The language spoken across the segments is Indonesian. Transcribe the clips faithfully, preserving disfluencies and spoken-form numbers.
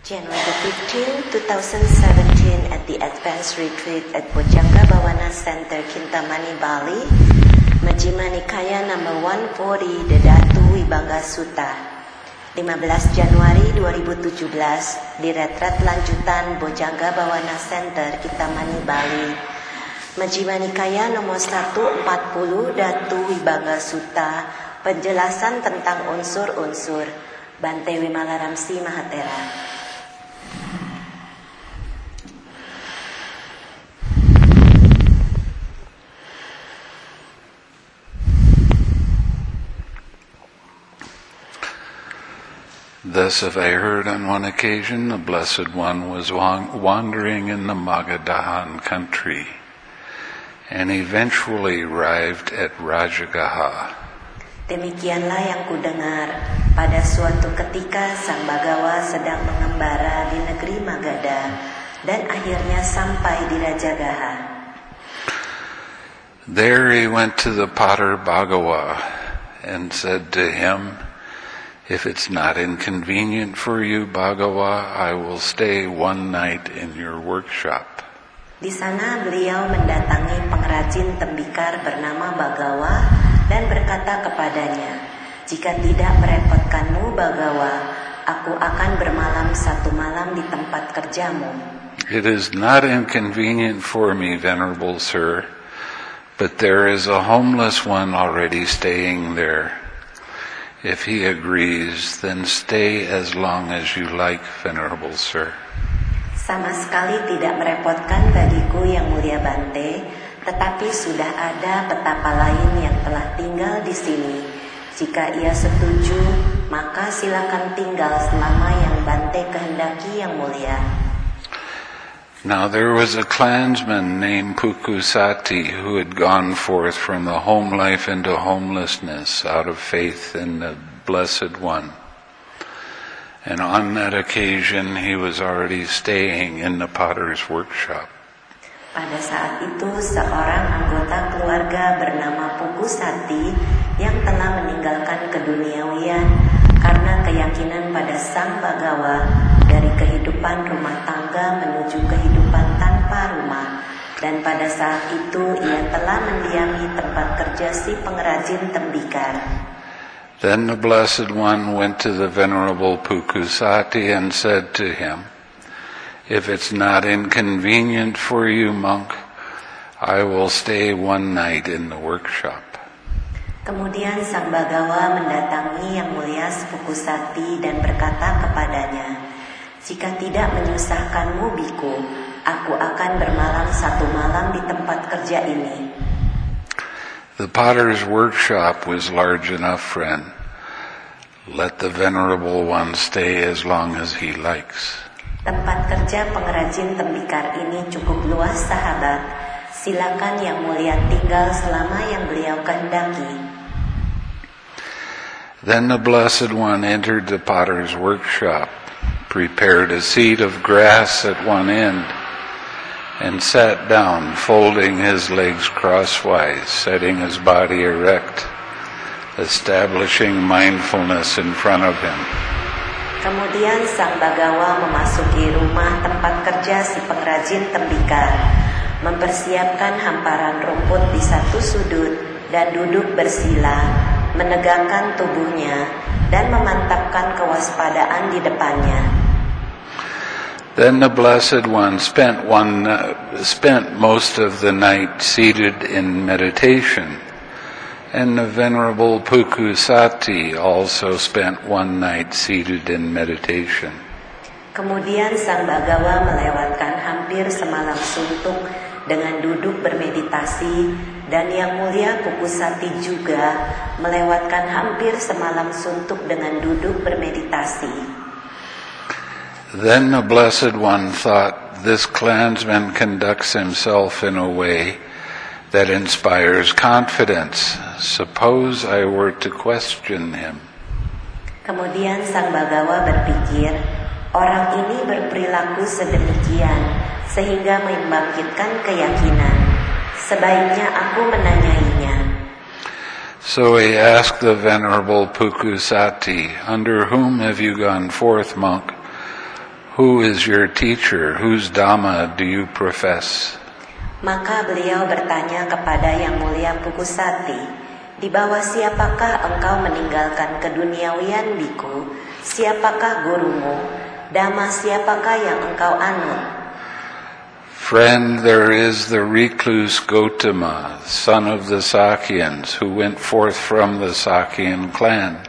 January fifteenth, twenty seventeen at the Advanced Retreat at Bojjanga Bhawana Center, Kintamani, Bali, Majjhima Nikaya number one forty, Dadatu Vibhanga Sutta. lima belas Januari dua ribu tujuh belas di retret lanjutan Bojjanga Bhawana Center, Kintamani, Bali. Majjhima Nikaya nomor seratus empat puluh, Datu Vibhanga Sutta, penjelasan tentang unsur-unsur. Bante Wimalaramsi Mahatera. Thus have I heard on one occasion the Blessed One was wandering in the Magadhan country and eventually arrived at Rajagaha. Demikianlah yang kudengar, pada suatu ketika Sang Bagawa sedang mengembara di negeri Magadha dan akhirnya sampai di Rajagaha. There he went to the Potter Bhagawa and said to him, "If it's not inconvenient for you, Bhagawa, I will stay one night in your workshop." Di sana beliau mendatangi pengrajin tembikar bernama Bagawa dan berkata kepadanya, "Jika tidak merepotkanmu, Bagawa, aku akan bermalam satu malam di tempat kerjamu." It is not inconvenient for me, Venerable Sir, but there is a homeless one already staying there. If he agrees, then stay as long as you like, Venerable Sir. Sama sekali tidak merepotkan bagiku yang mulia Bante, tetapi sudah ada petapa lain yang telah tinggal di sini. Jika ia setuju, maka silakan tinggal selama yang Bante kehendaki yang mulia. Now there was a clansman named Pukusati who had gone forth from the home life into homelessness out of faith in the Blessed One. And on that occasion he was already staying in the potter's workshop. Pada saat itu seorang anggota keluarga bernama Pukusati yang telah meninggalkan keduniawian karena keyakinan pada Sang Bagawa dari kehidupan rumah tangga menuju kehidupan tanpa rumah, dan pada saat itu ia telah mendiami tempat kerja si pengrajin tembikar. Then the Blessed One went to the Venerable Pukusati and said to him, "If it's not inconvenient for you, monk, I will stay one night in the workshop." Kemudian Sang Bagawa mendatangi Yang Mulia Pukusati dan berkata kepadanya, "Jika tidak menyusahkanmu, biku, aku akan bermalam satu malam di tempat kerja ini." The potter's workshop was large enough, friend. Let the Venerable One stay as long as he likes. Tempat kerja pengrajin tembikar ini cukup luas, sahabat. Silakan Yang Mulia tinggal selama yang beliau kehendaki. Then the Blessed One entered the potter's workshop, prepared a seat of grass at one end, and sat down, folding his legs crosswise, setting his body erect, establishing mindfulness in front of him. Kemudian Sang Bagawa memasuki rumah tempat kerja si pengrajin tembikar, mempersiapkan hamparan rumput di satu sudut dan duduk bersila, menegakkan tubuhnya dan memantapkan kewaspadaan di depannya. Then the Blessed One spent one uh, spent most of the night seated in meditation, and the Venerable Pukusati also spent one night seated in meditation. Kemudian Sang Bagawa melewatkan hampir semalam suntuk dengan duduk bermeditasi, dan Yang Mulia Pukusati juga melewatkan hampir semalam suntuk dengan duduk bermeditasi. Then the Blessed One thought, "This clansman conducts himself in a way that inspires confidence. Suppose I were to question him." Kemudian Sang Bagawa berpikir, orang ini berperilaku sedemikian sehingga membangkitkan keyakinan. Sebaiknya aku menanyainya. So he asked the Venerable Pukusati, "Under whom have you gone forth, monk? Who is your teacher? Whose Dhamma do you profess? Maka beliau bertanya kepada Yang Mulia Pukusati, di bawah siapakah engkau meninggalkan keduniawian biku? Siapakah gurumu? Dhamma siapakah yang engkau anut? Friend, there is the recluse Gotama, son of the Sakyans, who went forth from the Sakyan clan.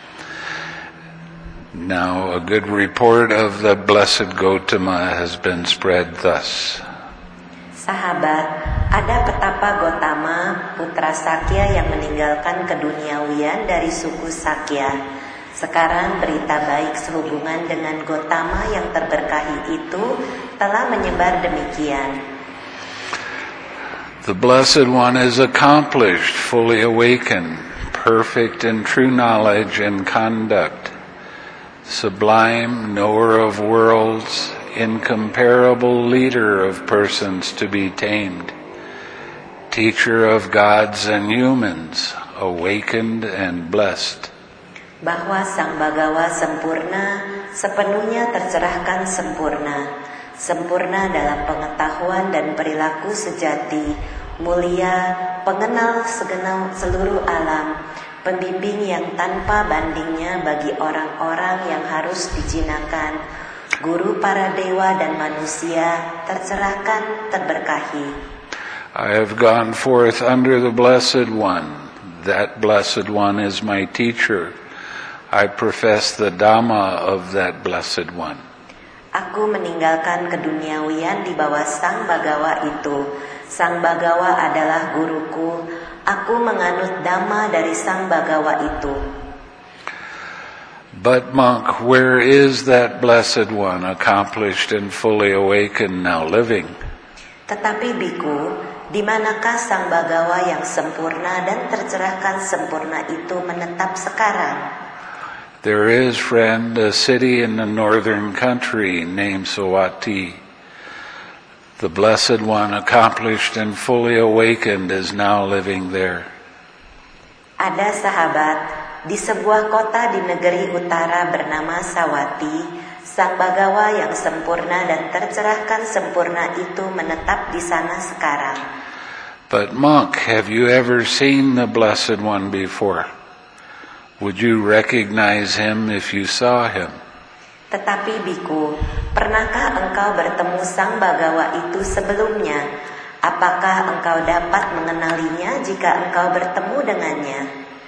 Now a good report of the blessed Gotama has been spread thus. Sahabat, ada petapa Gotama, putra Sakya yang meninggalkan keduniawian dari suku Sakya. Sekarang berita baik sehubungan dengan Gotama yang terberkahi itu telah menyebar demikian. The Blessed One is accomplished, fully awakened, perfect in true knowledge and conduct, sublime knower of worlds, incomparable leader of persons to be tamed, teacher of gods and humans, awakened and blessed. Bahwa Sang Bagawa sempurna, sepenuhnya tercerahkan sempurna, sempurna dalam pengetahuan dan perilaku sejati, mulia, pengenal segenap seluruh alam, pembimbing yang tanpa bandingnya bagi orang-orang yang harus dijinakan, guru para dewa dan manusia, tercerahkan, terberkahi. I have gone forth under the Blessed One. That Blessed One is my teacher. I profess the Dhamma of that Blessed One. Aku meninggalkan keduniawian di bawah Sang Bagawa itu. Sang Bagawa adalah guruku. Aku menganut Dhamma dari Sang Bagawa itu. But monk, where is that Blessed One, accomplished and fully awakened, now living? Tetapi biku, di manakah Sang Bagawa yang sempurna dan tercerahkan sempurna itu menetap sekarang? There is, friend, a city in the northern country named Sawati. The Blessed One, accomplished and fully awakened, is now living there. Ada sahabat, di sebuah kota di negeri utara bernama Sawati, Sang Bagawa yang sempurna dan tercerahkan sempurna itu menetap di sana sekarang. But monk, have you ever seen the Blessed One before? Would you recognize him if you saw him? Tetapi biku, pernahkah engkau bertemu Sang Bagawa itu sebelumnya? Apakah engkau dapat mengenalinya jika engkau bertemu dengannya?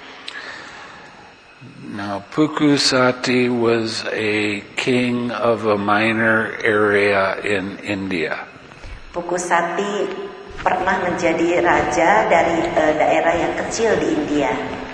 Now, Pukusati was a king of a minor area in India. Pukusati pernah menjadi raja dari uh, daerah yang kecil di India.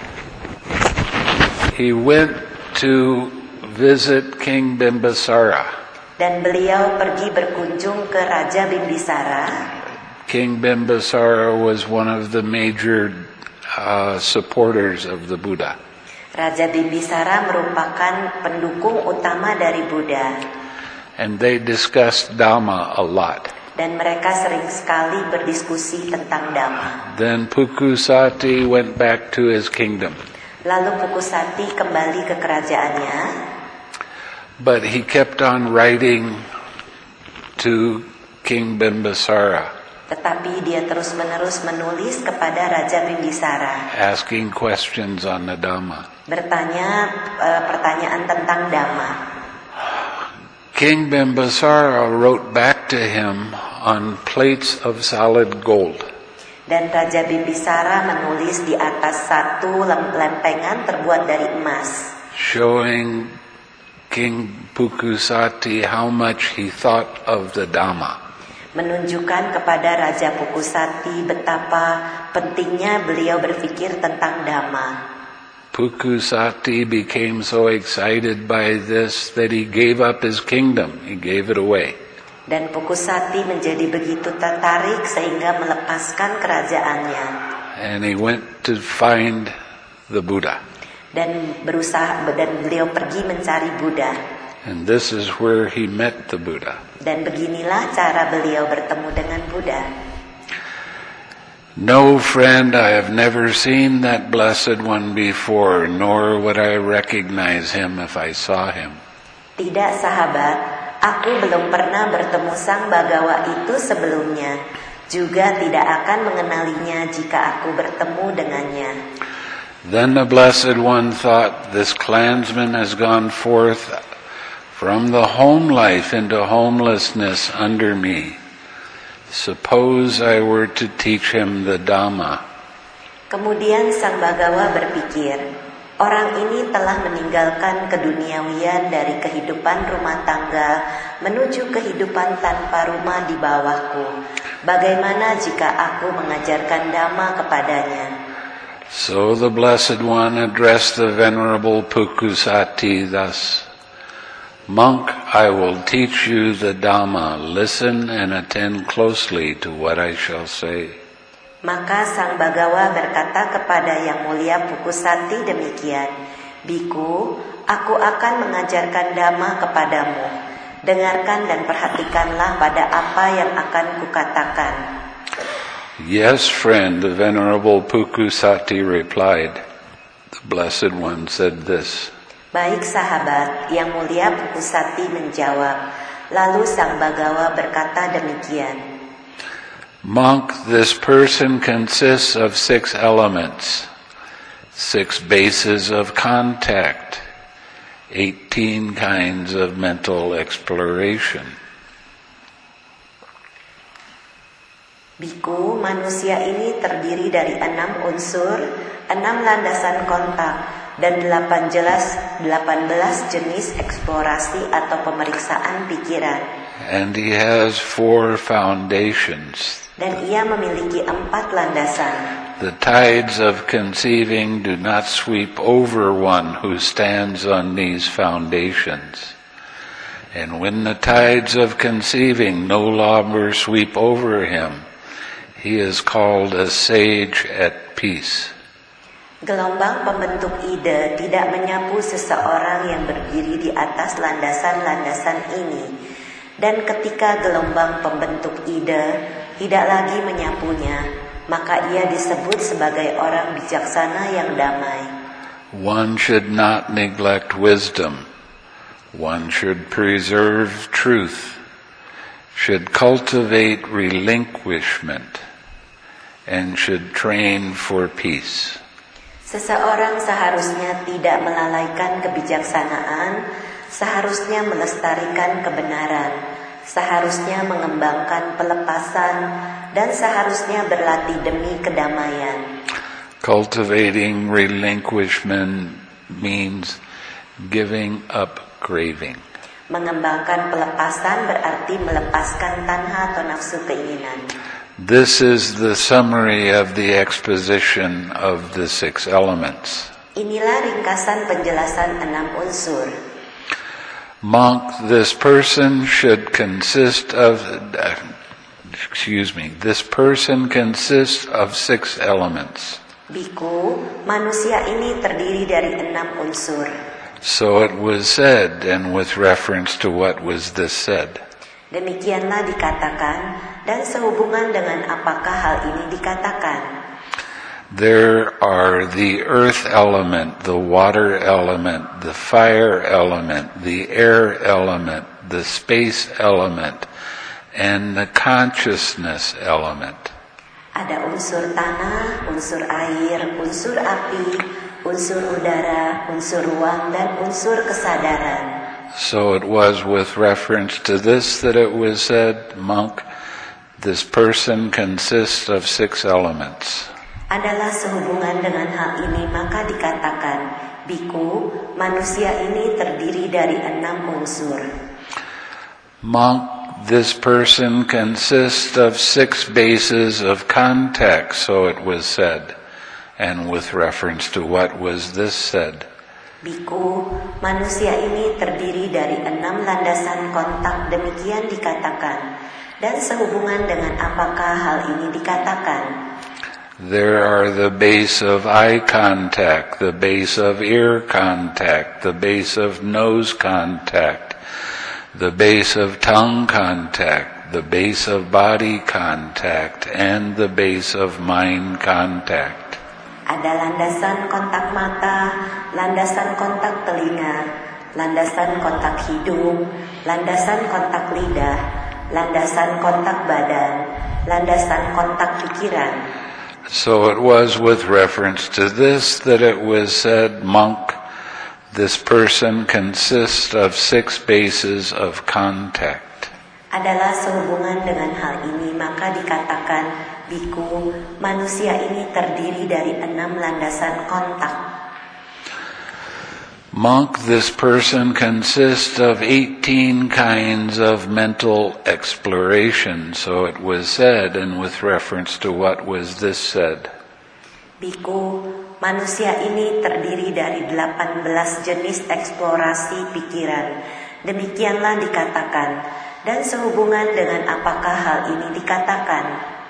He went to visit King Bimbisara. Dan beliau pergi berkunjung ke Raja Bimbisara. King Bimbisara was one of the major uh, supporters of the Buddha. Raja Bimbisara merupakan pendukung utama dari Buddha. And they discussed Dhamma a lot. Dan mereka sering sekali berdiskusi tentang Dhamma. Then Pukusati went back to his kingdom. Lalu Pukusati kembali ke kerajaannya. But he kept on writing to King Bimbisara. Tetapi dia terus-menerus menulis kepada Raja Bimbisara. Asking questions on the Dhamma. Bertanya uh, pertanyaan tentang Dhamma. King Bimbisara wrote back to him on plates of solid gold. Dan Raja Bimbisara menulis di atas satu lempengan terbuat dari emas. Showing King Pukusati how much he thought of the Dhamma. Menunjukkan kepada Raja Pukusati betapa pentingnya beliau berpikir tentang Dhamma. Pukusati became so excited by this that he gave up his kingdom. He gave it away. Dan Pukusati menjadi begitu tertarik sehingga melepaskan kerajaannya. And he went to find the Buddha. Dan berusaha dan beliau pergi mencari Buddha. And this is where he met the Buddha. Dan beginilah cara beliau bertemu dengan Buddha. No, friend, I have never seen that Blessed One before, nor would I recognize him if I saw him. Tidak, sahabat, Aku belum pernah bertemu Sang Bagawa itu sebelumnya, juga tidak akan mengenalinya jika aku bertemu dengannya. Then the Blessed One thought, this clansman has gone forth from the home life into homelessness under me. Suppose I were to teach him the Dhamma. Kemudian Sang Bagawa berpikir, orang ini telah meninggalkan keduniawian dari kehidupan rumah tangga menuju kehidupan tanpa rumah di bawahku. Bagaimana jika aku mengajarkan Dhamma kepadanya? So the Blessed One addressed the Venerable Pukusati thus, Monk, I will teach you the Dhamma. Listen and attend closely to what I shall say. Maka Sang Bagawa berkata kepada Yang Mulia Pukusati demikian, Biku, aku akan mengajarkan Dhamma kepadamu. Dengarkan dan perhatikanlah pada apa yang akan kukatakan. Yes, friend, the Venerable Pukusati replied. The Blessed One said this. Baik sahabat, Yang Mulia Pukusati menjawab. Lalu Sang Bagawa berkata demikian. Monk, this person consists of six elements, six bases of contact, eighteen kinds of mental exploration. Biku, manusia ini terdiri dari enam unsur, enam landasan kontak, dan delapan jelas, delapan belas jenis eksplorasi atau pemeriksaan pikiran. And he has four foundations. Dan ia memiliki empat landasan. The tides of conceiving do not sweep over one who stands on these foundations. And when the tides of conceiving no longer sweep over him, he is called a sage at peace. Gelombang pembentuk ide tidak menyapu seseorang yang berdiri di atas landasan-landasan ini. Dan ketika gelombang pembentuk ide tidak lagi menyapunya, maka ia disebut sebagai orang bijaksana yang damai. One should not neglect wisdom. One should preserve truth, should cultivate relinquishment, and should train for peace. Seseorang seharusnya tidak melalaikan kebijaksanaan, seharusnya melestarikan kebenaran, seharusnya mengembangkan pelepasan, dan seharusnya berlatih demi kedamaian. Cultivating relinquishment means giving up craving. Mengembangkan pelepasan berarti melepaskan tanha atau nafsu keinginan. This is the summary of the exposition of the six elements. Inilah ringkasan penjelasan enam unsur. Monk, this person should consist of, uh, excuse me, this person consists of six elements. Biku, manusia ini terdiri dari enam unsur. So it was said, and with reference to what was this said. Demikianlah dikatakan, dan sehubungan dengan apakah hal ini dikatakan. There are the earth element, the water element, the fire element, the air element, the space element, and the consciousness element. Ada unsur tanah, unsur air, unsur api, unsur udara, unsur ruang, dan unsur kesadaran. So it was with reference to this that it was said, Monk, this person consists of six elements. Adalah sehubungan dengan hal ini maka dikatakan, Biku, manusia ini terdiri dari enam unsur. Monk, this person consists of six bases of contact, so it was said, and with reference to what was this said. Biku, manusia ini terdiri dari enam landasan kontak, demikian dikatakan, dan sehubungan dengan apakah hal ini dikatakan. There are the base of eye contact, the base of ear contact, the base of nose contact, the base of tongue contact, the base of body contact, and the base of mind contact. Ada landasan kontak mata, landasan kontak telinga, landasan kontak hidung, landasan kontak lidah, landasan kontak badan, landasan kontak pikiran. So it was with reference to this that it was said, monk, this person consists of six bases of contact. Adalah sehubungan dengan hal ini, maka dikatakan, biku, manusia ini terdiri dari enam landasan kontak. Monk, this person consists of eighteen kinds of mental exploration. So it was said, and with reference to what was this said? Biku, manusia ini terdiri dari delapan belas jenis eksplorasi pikiran. Demikianlah dikatakan. Dan sehubungan dengan apakah hal ini dikatakan?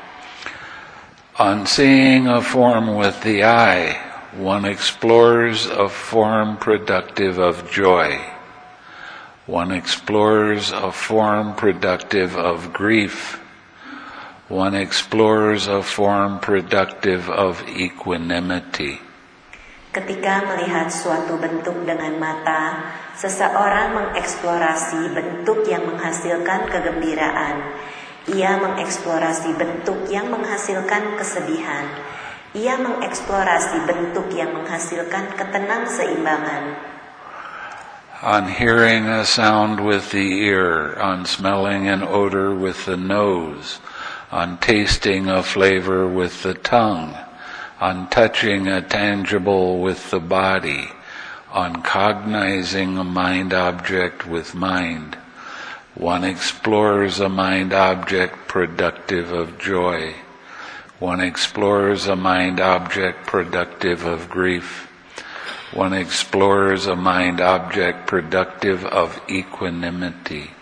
On seeing a form with the eye, one explores a form productive of joy. One explores a form productive of grief. One explores a form productive of equanimity. Ketika melihat suatu bentuk dengan mata, seseorang mengeksplorasi bentuk yang menghasilkan kegembiraan. Ia mengeksplorasi bentuk yang menghasilkan kesedihan. Ia mengeksplorasi bentuk yang menghasilkan ketenang-seimbangan. On hearing a sound with the ear, on smelling an odor with the nose, on tasting a flavor with the tongue, on touching a tangible with the body, on cognizing a mind object with mind, one explores a mind object productive of joy. One explores a mind object productive of grief. One explores a mind object productive of equanimity.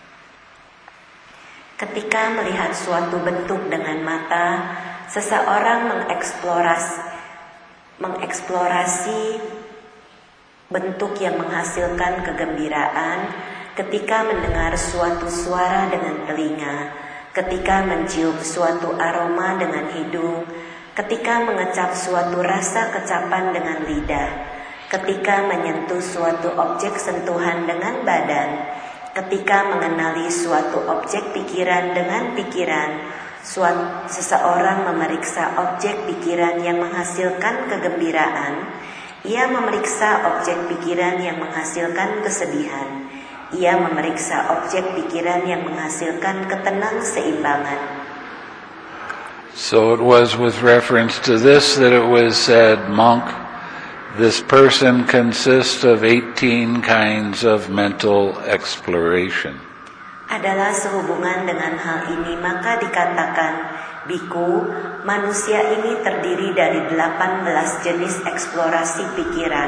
Ketika melihat suatu bentuk dengan mata, seseorang mengeksplorasi, mengeksplorasi bentuk yang menghasilkan kegembiraan. Ketika mendengar suatu suara dengan telinga, ketika mencium suatu aroma dengan hidung, ketika mengecap suatu rasa kecapan dengan lidah, ketika menyentuh suatu objek sentuhan dengan badan, ketika mengenali suatu objek pikiran dengan pikiran, suatu, seseorang memeriksa objek pikiran yang menghasilkan kegembiraan, ia memeriksa objek pikiran yang menghasilkan kesedihan. Ia memeriksa objek pikiran yang menghasilkan ketenang-seimbangan. So it was with reference to this that it was said, monk, this person consists of eighteen kinds of mental exploration. Adalah sehubungan dengan hal ini, maka dikatakan, biku, manusia ini terdiri dari delapan belas jenis eksplorasi pikiran.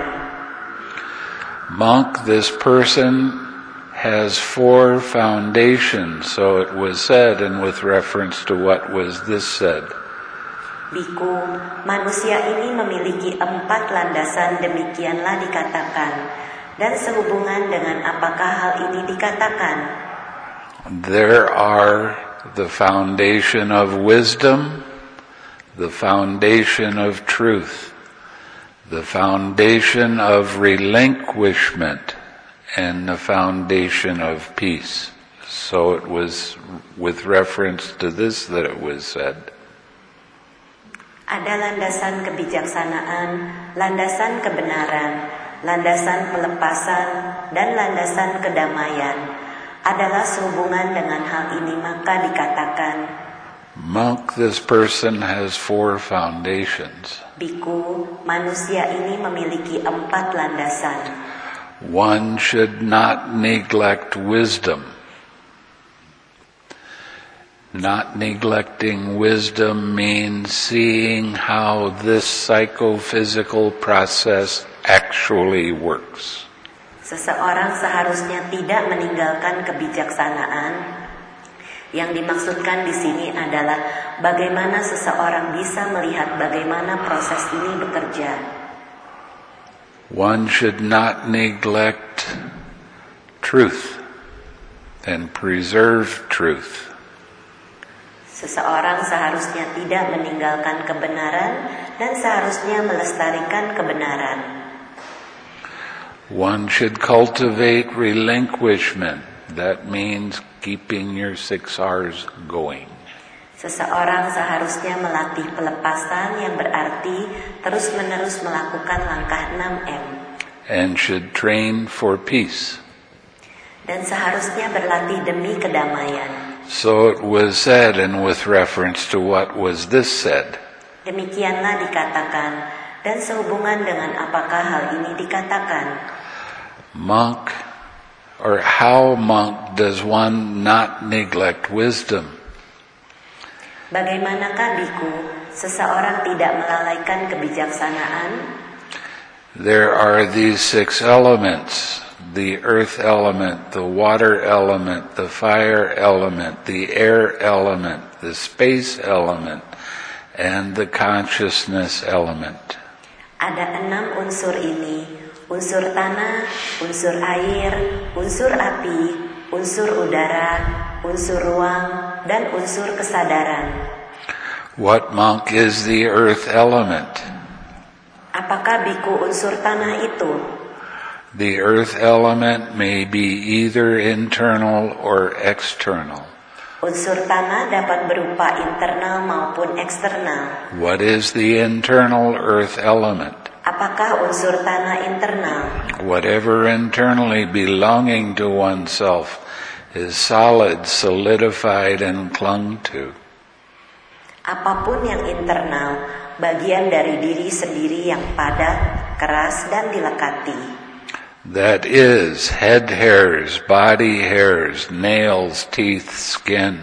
Monk, this person has four foundations, so it was said, and with reference to what was this said? Biku, manusia ini memiliki empat landasan, demikianlah dikatakan. Dan sehubungan dengan apakah hal ini dikatakan? There are the foundation of wisdom, the foundation of truth, the foundation of relinquishment, and the foundation of peace. So it was with reference to this that it was said. Ada landasan kebijaksanaan, landasan kebenaran, landasan pelepasan, dan landasan kedamaian. Adalah sehubungan dengan hal ini, maka dikatakan, monk, this person has four foundations. Biku, manusia ini memiliki empat landasan. One should not neglect wisdom. Not neglecting wisdom means seeing how this psychophysical process actually works. Seseorang seharusnya tidak meninggalkan kebijaksanaan. Yang dimaksudkan di sini adalah bagaimana seseorang bisa melihat bagaimana proses ini bekerja. One should not neglect truth and preserve truth. Seseorang seharusnya tidak meninggalkan kebenaran dan seharusnya melestarikan kebenaran. One should cultivate relinquishment. That means keeping your six R's going. Seseorang seharusnya melatih pelepasan yang berarti terus-menerus melakukan langkah enam M. And should train for peace. Dan seharusnya berlatih demi kedamaian. So it was said, and with reference to what was this said? Demikianlah dikatakan, dan sehubungan dengan apakah hal ini dikatakan? Monk, or how, monk, does one not neglect wisdom? Bagaimanakah biku, seseorang tidak melalaikan kebijaksanaan? There are these six elements. The earth element, the water element, the fire element, the air element, the space element, and the consciousness element. Ada enam unsur ini, unsur tanah, unsur air, unsur api, unsur udara, unsur ruang, dan unsur kesadaran. What, monk, is the earth element? Apakah biku unsur tanah itu? The earth element may be either internal or external. Unsur tanah dapat berupa internal maupun eksternal. What is the internal earth element? Apakah unsur tanah internal? Whatever internally belonging to oneself is solid, solidified, and clung to. Apapun yang internal, bagian dari diri sendiri yang padat, keras, dan dilekati. That is, head hairs, body hairs, nails, teeth, skin,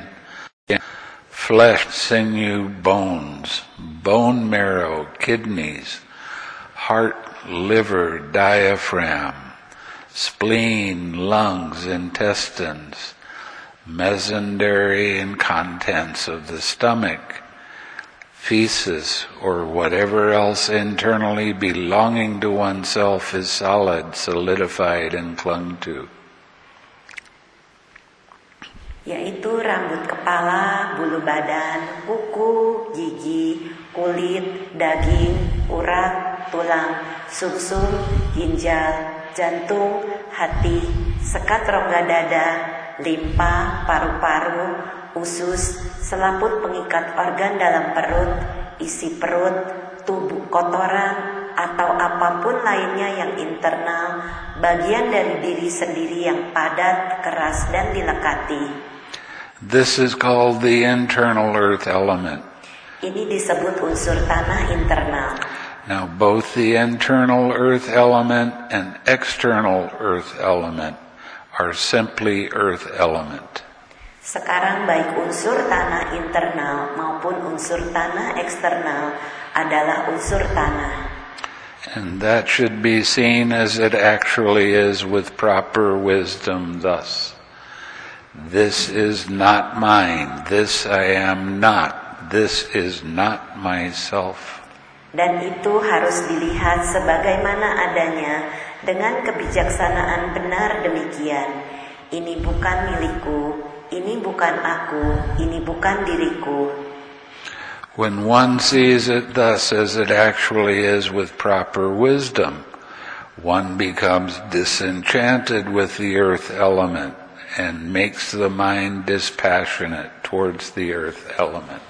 flesh, sinew, bones, bone marrow, kidneys, heart, liver, diaphragm, spleen, lungs, intestines, mesentery and contents of the stomach, feces, or whatever else internally belonging to oneself is solid, solidified, and clung to. Yaitu rambut kepala, bulu badan, kuku, gigi, kulit, daging, urat, tulang, sumsum, ginjal, jantung, hati, sekat rongga dada, limpa, paru-paru, usus, selaput pengikat organ dalam perut, isi perut, tubuh kotoran, atau apapun lainnya yang internal, bagian dari diri sendiri yang padat, keras, dan dilekati. This is called the internal earth element. Ini disebut unsur tanah internal. Now both the internal earth element and external earth element are simply earth element. Sekarang baik unsur tanah internal maupun unsur tanah eksternal adalah unsur tanah. And that should be seen as it actually is with proper wisdom thus. This is not mine. This I am not. This is not myself. Dan itu harus dilihat sebagaimana adanya dengan kebijaksanaan benar demikian. Ini bukan milikku. Ini bukan aku, ini bukan diriku. When one sees it thus as it actually is with proper wisdom, one becomes disenchanted with the earth element and makes the mind dispassionate towards the earth element.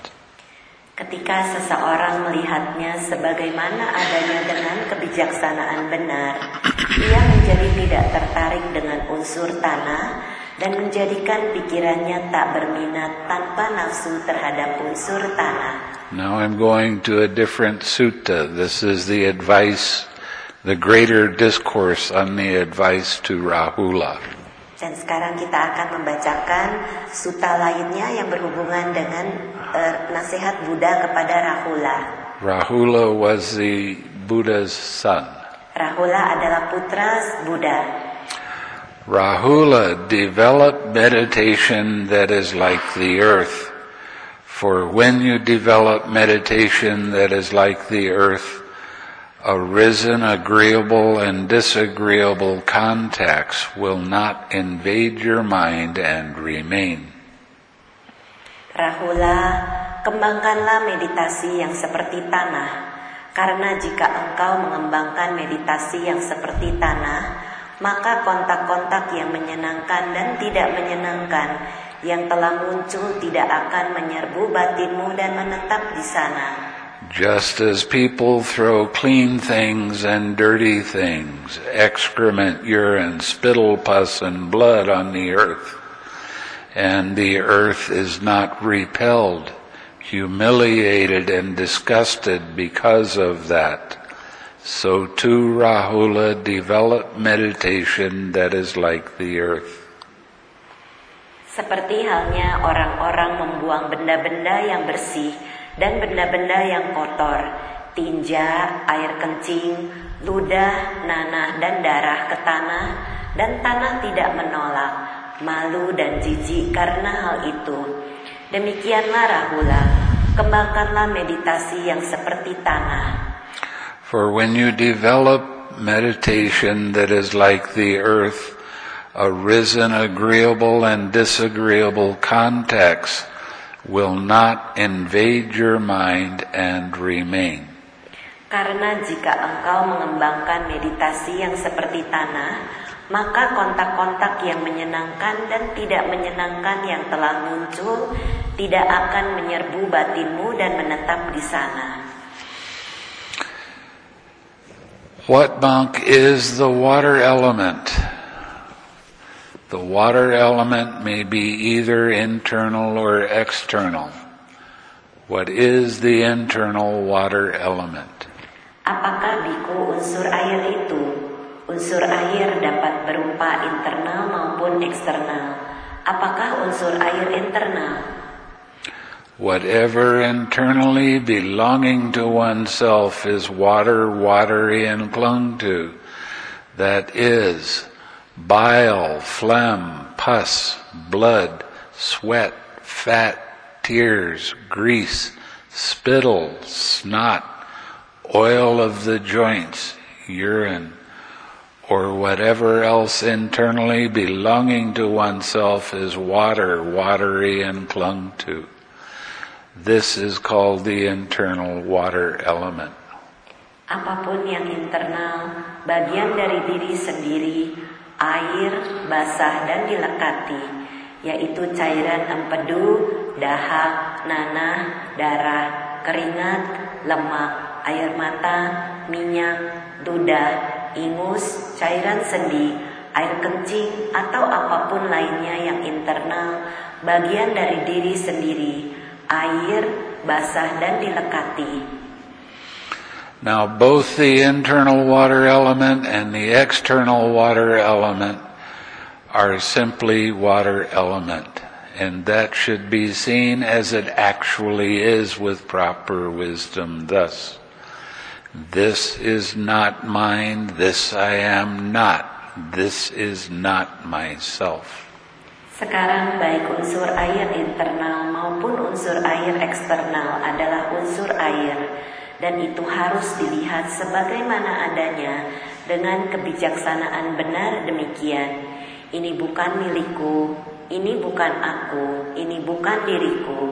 Ketika seseorang melihatnya sebagaimana adanya dengan kebijaksanaan benar, ia menjadi tidak tertarik dengan unsur tanah dan menjadikan pikirannya tak berminat tanpa nafsu terhadap unsur tanah. Now I'm going to a different sutta. This is the advice, the greater discourse on the advice to Rahula. Dan sekarang kita akan membacakan sutta lainnya yang berhubungan dengan uh, nasihat Buddha kepada Rahula. Rahula was the Buddha's son. Rahula adalah putra Buddha. Rahula developed meditation that is like the earth. For when you develop meditation that is like the earth, arisen agreeable and disagreeable contacts will not invade your mind and remain. Rahula, kembangkanlah meditasi yang seperti tanah. Karena jika engkau mengembangkan meditasi yang seperti tanah, maka kontak-kontak yang menyenangkan dan tidak menyenangkan yang telah muncul tidak akan menyerbu batinmu dan menetap di sana. Just as people throw clean things and dirty things, excrement, urine, spittle, pus, and blood on the earth, and the earth is not repelled, humiliated, and disgusted because of that, so too Rahula develop meditation that is like the earth. Seperti halnya orang-orang membuang benda-benda yang bersih dan benda-benda yang kotor, tinja, air kencing, ludah, nanah, dan darah ke tanah, dan tanah tidak menolak, malu dan jijik karena hal itu. Demikianlah Rahula, kembangkanlah meditasi yang seperti tanah. For when you develop meditation that is like the earth, arisen agreeable and disagreeable contacts will not invade your mind and remain. Karena jika engkau mengembangkan meditasi yang seperti tanah, maka kontak-kontak yang menyenangkan dan tidak menyenangkan yang telah muncul tidak akan menyerbu batinmu dan menetap di sana. What, Monk, is the water element? The water element may be either internal or external. What is the internal water element? Apakah biku unsur air itu? Unsur air dapat berupa internal maupun eksternal. Apakah unsur air internal? Whatever internally belonging to oneself is water, watery, and clung to. That is bile, phlegm, pus, blood, sweat, fat, tears, grease, spittle, snot, oil of the joints, urine, or whatever else internally belonging to oneself is water, watery, and clung to. This is called the internal water element. Apapun yang internal, bagian dari diri sendiri, air, basah dan dilekati, yaitu cairan empedu, dahak, nanah, darah, keringat, lemak, air mata, minyak, dudah, ingus, cairan sendi, air kencing, atau apapun lainnya yang internal, bagian dari diri sendiri, air, basah dan dilekati. Now both the internal water element and the external water element are simply water element, and that should be seen as it actually is with proper wisdom thus. This is not mine, this I am not, this is not myself. Sekarang baik unsur air internal maupun unsur air eksternal adalah unsur air, dan itu harus dilihat sebagaimana adanya dengan kebijaksanaan benar demikian. Ini bukan milikku, ini bukan aku, ini bukan diriku.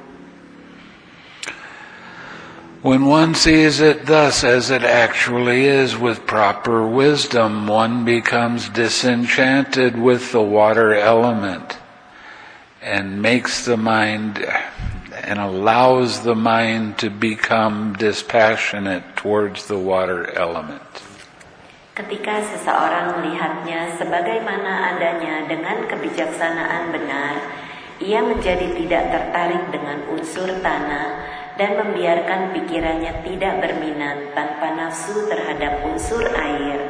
When one sees it thus as it actually is with proper wisdom, one becomes disenchanted with the water element and makes the mind and allows the mind to become dispassionate towards the water element. Ketika seseorang melihatnya sebagaimana adanya dengan kebijaksanaan benar, ia menjadi tidak tertarik dengan unsur tanah dan membiarkan pikirannya tidak berminat tanpa nafsu terhadap unsur air.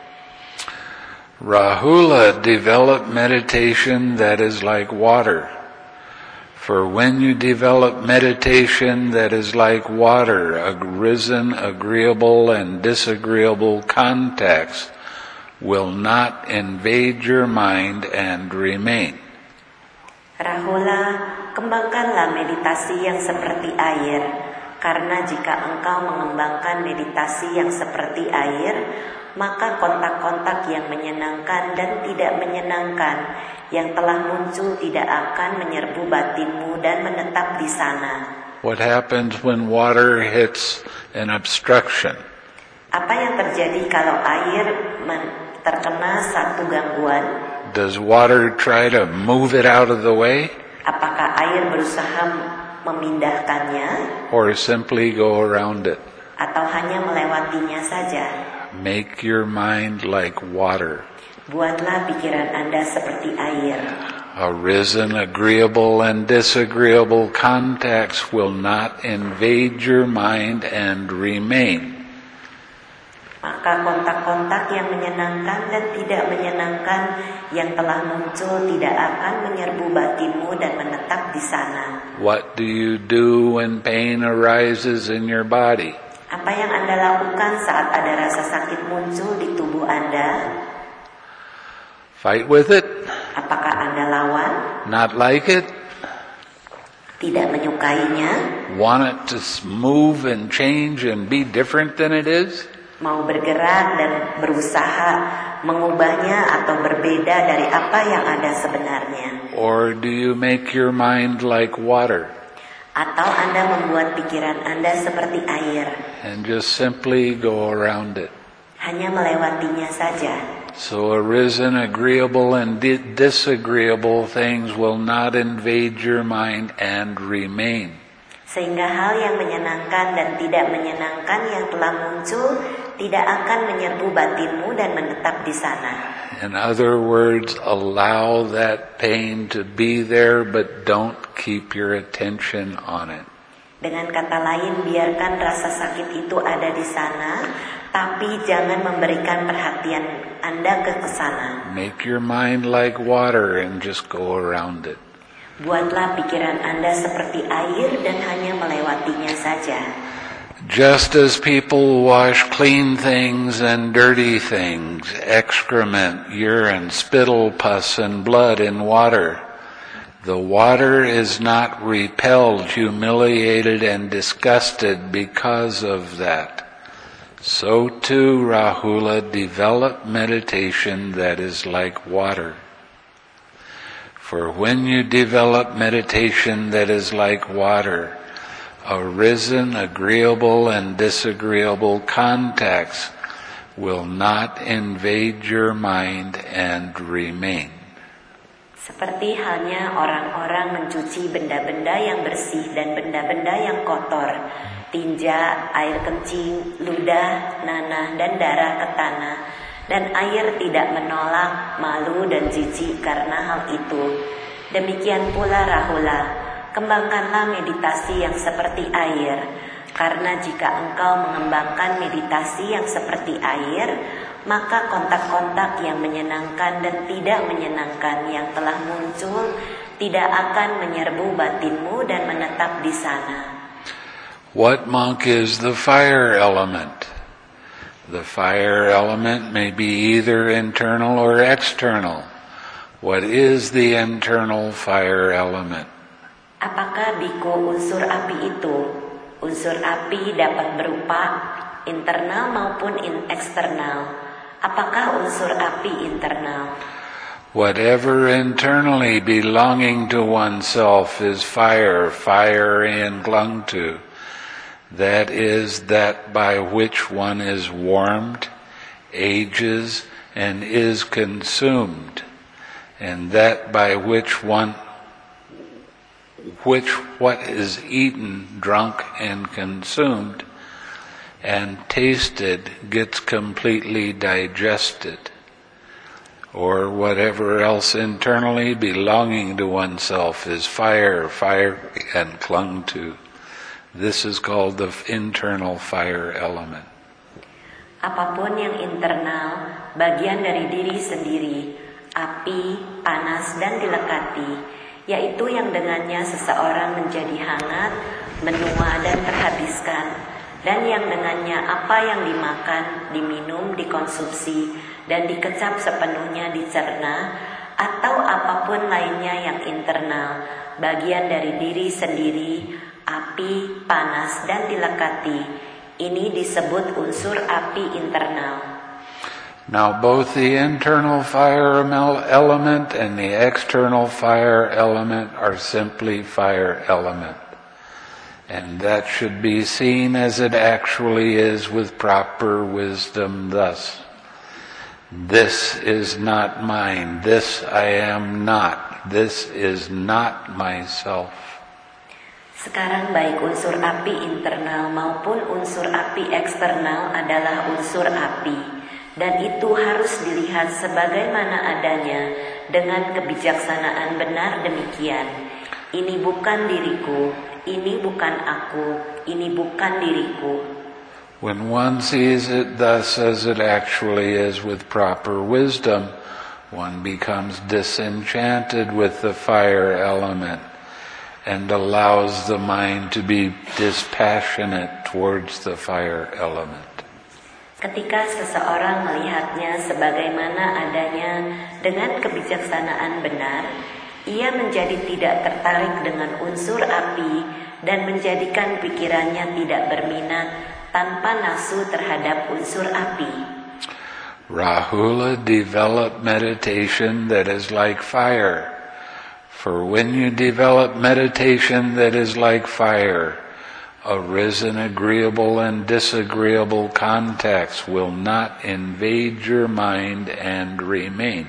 Rahula developed meditation that is like water. For when you develop meditation that is like water, arisen, agreeable, and disagreeable contacts will not invade your mind and remain. Rahula, kembangkanlah meditasi yang seperti air, karena jika engkau mengembangkan meditasi yang seperti air, maka kontak-kontak yang menyenangkan dan tidak menyenangkan yang telah muncul tidak akan menyerbu batinmu dan menetap di sana. What happens when water hits an obstruction? Apa yang terjadi kalau air men- terkena satu gangguan? Does water try to move it out of the way? Apakah air berusaha memindahkannya? Or simply go around it? Atau hanya melewatinya saja? Make your mind like water. Buatlah pikiran Anda seperti air. Arisen, agreeable, and disagreeable contacts will not invade your mind and remain. Maka kontak-kontak yang menyenangkan dan tidak menyenangkan yang telah muncul tidak akan menyerbu batinmu dan menetap di sana. What do you do when pain arises in your body? Apa yang Anda lakukan saat ada rasa sakit muncul di tubuh Anda? Fight with it? Apakah Anda lawan? Not like it? Tidak menyukainya? Want it to move and change and be different than it is? Mau bergerak dan berusaha mengubahnya atau berbeda dari apa yang ada sebenarnya? Or do you make your mind like water? Atau Anda membuat pikiran Anda seperti air? And just simply go around it. Hanya melewatinya saja. So arisen, agreeable, and di- disagreeable things will not invade your mind and remain. Sehingga hal yang menyenangkan dan tidak menyenangkan yang telah muncul tidak akan menyerbu batinmu dan menetap di sana. In other words, allow that pain to be there, but don't keep your attention on it. Dengan kata lain, biarkan rasa sakit itu ada di sana, tapi jangan memberikan perhatian Anda ke kesana. Make your mind like water and just go around it. Buatlah pikiran Anda seperti air dan hanya melewatinya saja. Just as people wash clean things and dirty things, excrement, urine, spittle, pus, and blood in water, the water is not repelled, humiliated, and disgusted because of that. So too, Rahula, develop meditation that is like water. For when you develop meditation that is like water, arisen, agreeable, and disagreeable contacts will not invade your mind and remain. Seperti halnya orang-orang mencuci benda-benda yang bersih dan benda-benda yang kotor, tinja, air kencing, ludah, nanah, dan darah ke tanah, dan air tidak menolak, malu, dan jijik karena hal itu. Demikian pula Rahula, kembangkanlah meditasi yang seperti air, karena jika engkau mengembangkan meditasi yang seperti air, maka kontak-kontak yang menyenangkan dan tidak menyenangkan yang telah muncul tidak akan menyerbu batinmu dan menetap di sana. What monk is the fire element? The fire element may be either internal or external. What is the internal fire element? Apakah biku unsur api itu? Unsur api dapat berupa internal maupun in eksternal. Apakah unsur api internal? Whatever internally belonging to oneself is fire, fire and clung to. That is that by which one is warmed, ages, and is consumed, and that by which one which what is eaten, drunk, and consumed, and tasted gets completely digested, or whatever else internally belonging to oneself is fire, fire, and clung to. This is called the internal fire element. Apapun yang internal, bagian dari diri sendiri, api, panas, dan dilekati, yaitu yang dengannya seseorang menjadi hangat, menua, dan terhabiskan, dan yang dengannya apa yang dimakan, diminum, dikonsumsi, dan dikecap sepenuhnya dicerna, atau apapun lainnya yang internal, bagian dari diri sendiri, api, panas, dan dilekati. Ini disebut unsur api internal. Now both the internal fire element and the external fire element are simply fire element. And that should be seen as it actually is with proper wisdom thus. This is not mine. This I am not. This is not myself. Sekarang baik unsur api internal maupun unsur api eksternal adalah unsur api. Dan itu harus dilihat sebagaimana adanya dengan kebijaksanaan benar demikian. Ini bukan diriku, ini bukan aku, ini bukan diriku. When one sees it thus as it actually is with proper wisdom, one becomes disenchanted with the fire element and allows the mind to be dispassionate towards the fire element. Ketika seseorang melihatnya sebagaimana adanya dengan kebijaksanaan benar, ia menjadi tidak tertarik dengan unsur api dan menjadikan pikirannya tidak berminat tanpa nafsu terhadap unsur api. Rahula developed meditation that is like fire. For when you develop meditation that is like fire, arisen agreeable and disagreeable contacts will not invade your mind and remain.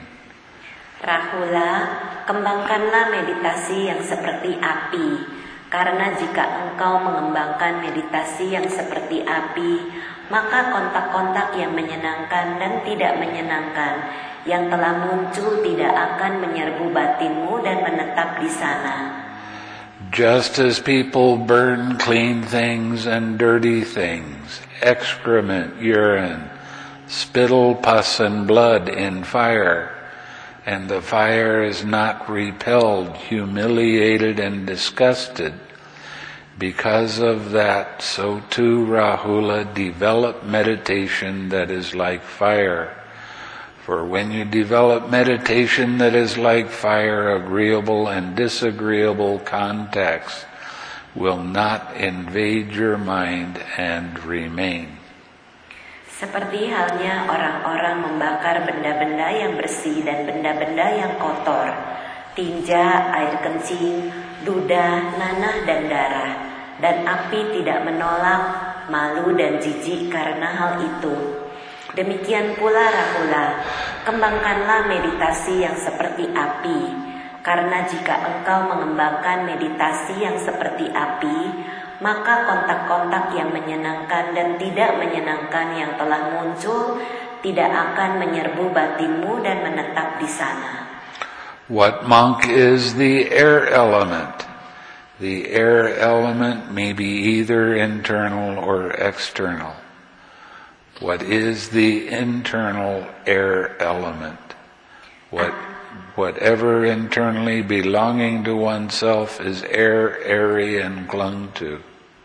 Rahula, kembangkanlah meditasi yang seperti api, karena jika engkau mengembangkan meditasi yang seperti api, maka kontak-kontak yang menyenangkan dan tidak menyenangkan yang telah muncul tidak akan menyerbu batinmu dan menetap di sana. Just as people burn clean things and dirty things, excrement, urine, spittle, pus, and blood in fire, and the fire is not repelled, humiliated, and disgusted, because of that, so too Rahula develop meditation that is like fire. For when you develop meditation that is like fire, agreeable and disagreeable contacts will not invade your mind and remain. Seperti halnya orang-orang membakar benda-benda yang bersih dan benda-benda yang kotor, tinja, air kencing, ludah, nanah, dan darah, dan api tidak menolak, malu dan jijik karena hal itu. Demikian pula Rahula, kembangkanlah meditasi yang seperti api, karena jika engkau mengembangkan meditasi yang seperti api, maka kontak-kontak yang menyenangkan dan tidak menyenangkan yang telah muncul tidak akan menyerbu batinmu dan menetap di sana. What monk is the air element? The air element may be either internal or external. What is the internal air element? What, whatever internally belonging to oneself is air, airy, and clung to.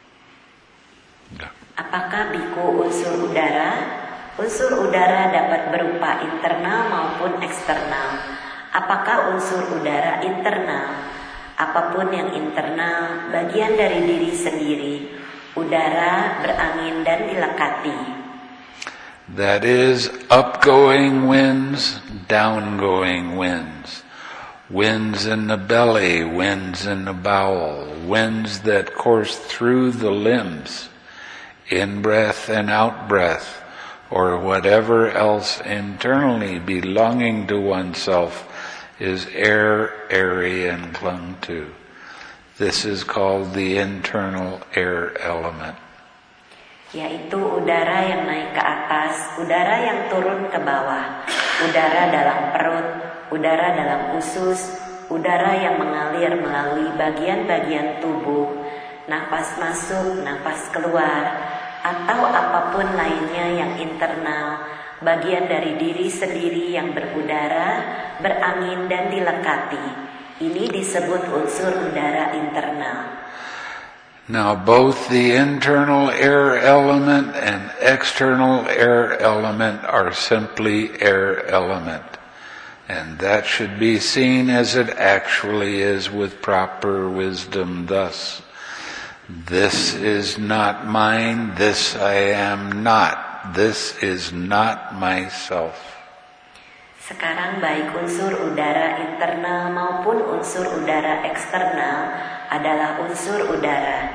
Apakah biku unsur udara? Unsur udara dapat berupa internal maupun eksternal. Apakah unsur udara internal? Apapun yang internal, bagian dari diri sendiri. Udara, berangin, dan dilekati. That is, upgoing winds, downgoing winds. Winds in the belly, winds in the bowel, winds that course through the limbs, in-breath and out-breath, or whatever else internally belonging to oneself is air, airy, and clung to. This is called the internal air element. Yaitu udara yang naik ke atas, udara yang turun ke bawah, udara dalam perut, udara dalam usus, udara yang mengalir melalui bagian-bagian tubuh, napas masuk, napas keluar, atau apapun lainnya yang internal, bagian dari diri sendiri yang berudara, berangin dan dilekati. Ini disebut unsur udara internal. Now both the internal air element and external air element are simply air element. And that should be seen as it actually is with proper wisdom thus. This is not mine, this I am not. This is not myself. Sekarang baik unsur udara internal maupun unsur udara eksternal adalah unsur udara.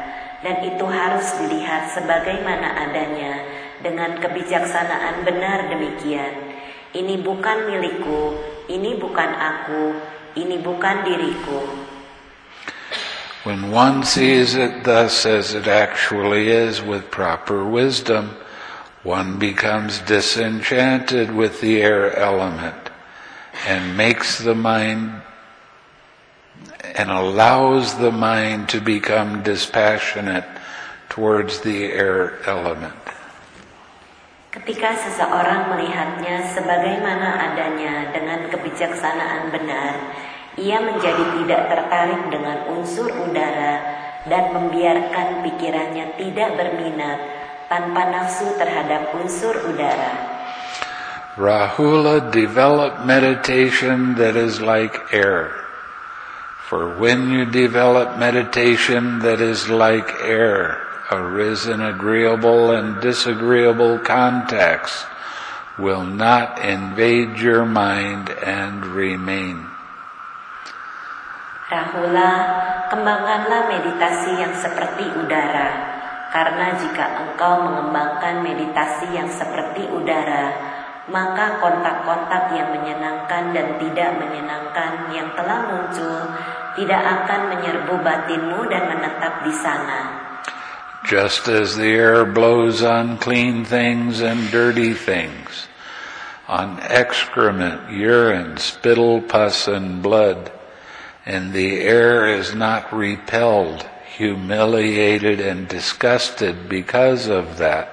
dan itu harus dilihat sebagaimana adanya dengan kebijaksanaan benar demikian. Ini bukan milikku, ini bukan aku, ini bukan diriku. When one sees it thus as it actually is with proper wisdom, one becomes disenchanted with the air element and makes the mind and allows the mind to become dispassionate towards the air element. Ketika seseorang melihatnya sebagaimana adanya dengan kebijaksanaan benar, ia menjadi tidak tertarik dengan unsur udara dan membiarkan pikirannya tidak berminat tanpa nafsu terhadap unsur udara. Rahula developed meditation that is like air. For when you develop meditation that is like air, arisen agreeable and disagreeable contacts will not invade your mind and remain. Rahula, kembangkanlah meditasi yang seperti udara, karena jika engkau mengembangkan meditasi yang seperti udara, maka kontak-kontak yang menyenangkan dan tidak menyenangkan yang telah muncul tidak akan menyerbu batinmu dan menetap di sana. Just as the air blows on clean things and dirty things, on excrement, urine, spittle, pus, and blood, and the air is not repelled, humiliated, and disgusted because of that,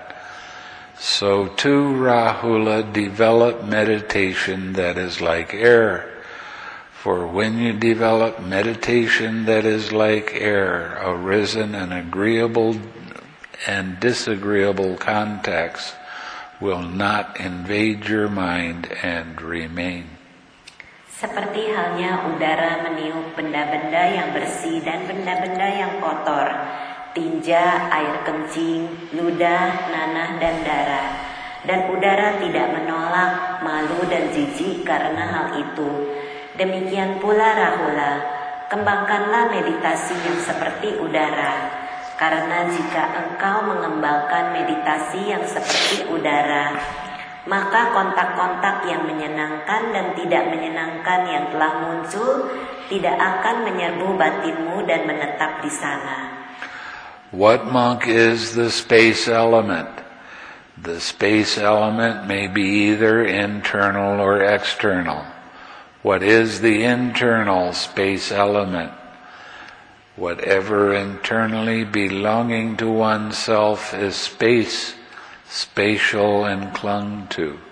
so too Rahula develop meditation that is like air. For when you develop meditation that is like air, arisen and agreeable and disagreeable contacts will not invade your mind and remain. Seperti halnya udara meniup benda-benda yang bersih dan benda-benda yang kotor, tinja, air kencing, ludah, nanah, dan darah. Dan udara tidak menolak, malu, dan jijik karena hal itu. Demikian pula Rahula, kembangkanlah meditasi yang seperti udara. Karena jika engkau mengembangkan meditasi yang seperti udara, maka kontak-kontak yang menyenangkan dan tidak menyenangkan yang telah muncul tidak akan menyerbu batinmu dan menetap di sana. What monk is the space element? The space element may be either internal or external. What is the internal space element? Whatever internally belonging to oneself is space, spatial and clung to.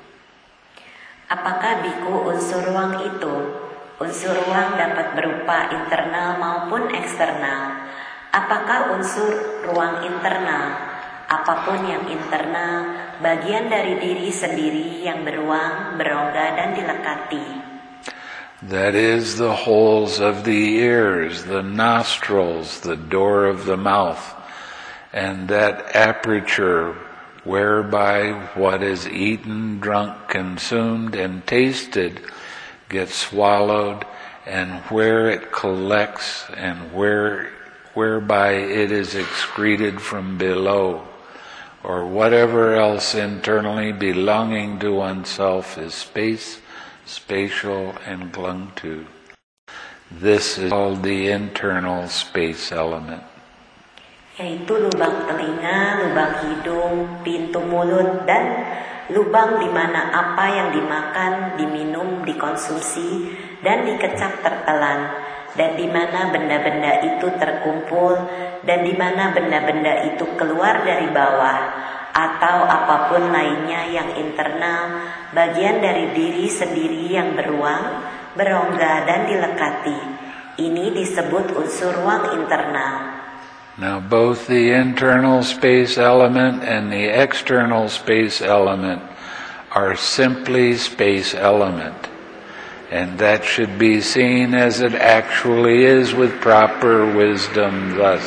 Apakah biku unsur ruang itu? Unsur ruang dapat berupa internal maupun eksternal. Apakah unsur ruang internal? Apapun yang internal, bagian dari diri sendiri yang beruang, berongga dan dilekati. That is the holes of the ears, the nostrils, the door of the mouth, and that aperture whereby what is eaten, drunk, consumed, and tasted gets swallowed, and where it collects, and where whereby it is excreted from below, or whatever else internally belonging to oneself is space, spatial, and clung to. This is called the internal space element. Yaitu lubang telinga, lubang hidung, pintu mulut, dan lubang di mana apa yang dimakan, diminum, dikonsumsi, dan dikecap tertelan, dan di mana benda-benda itu terkumpul, dan di mana benda-benda itu keluar dari bawah, atau apapun lainnya yang internal, bagian dari diri sendiri yang beruang, berongga, dan dilekati. Ini disebut unsur ruang internal. Now both the internal space element and the external space element are simply space element, and that should be seen as it actually is with proper wisdom thus.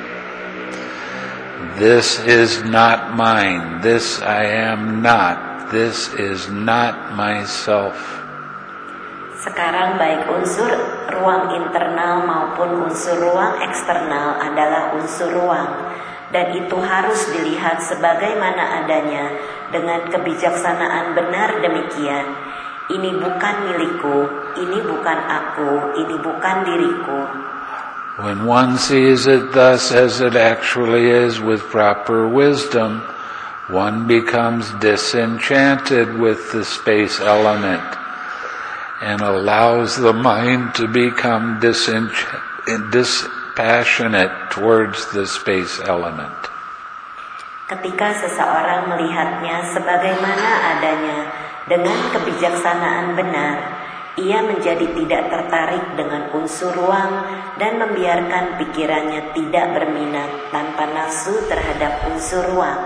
This is not mine, this I am not, this is not myself. Sekarang baik unsur ruang internal maupun unsur ruang eksternal adalah unsur ruang. dan itu harus dilihat sebagaimana adanya dengan kebijaksanaan benar demikian. Ini bukan milikku, ini bukan aku, ini bukan diriku. When one sees it thus as it actually is with proper wisdom, one becomes disenchanted with the space element and allows the mind to become disenchant, dispassionate towards the space element. Ketika seseorang melihatnya sebagaimana adanya dengan kebijaksanaan benar, ia menjadi tidak tertarik dengan unsur ruang dan membiarkan pikirannya tidak berminat tanpa nafsu terhadap unsur ruang.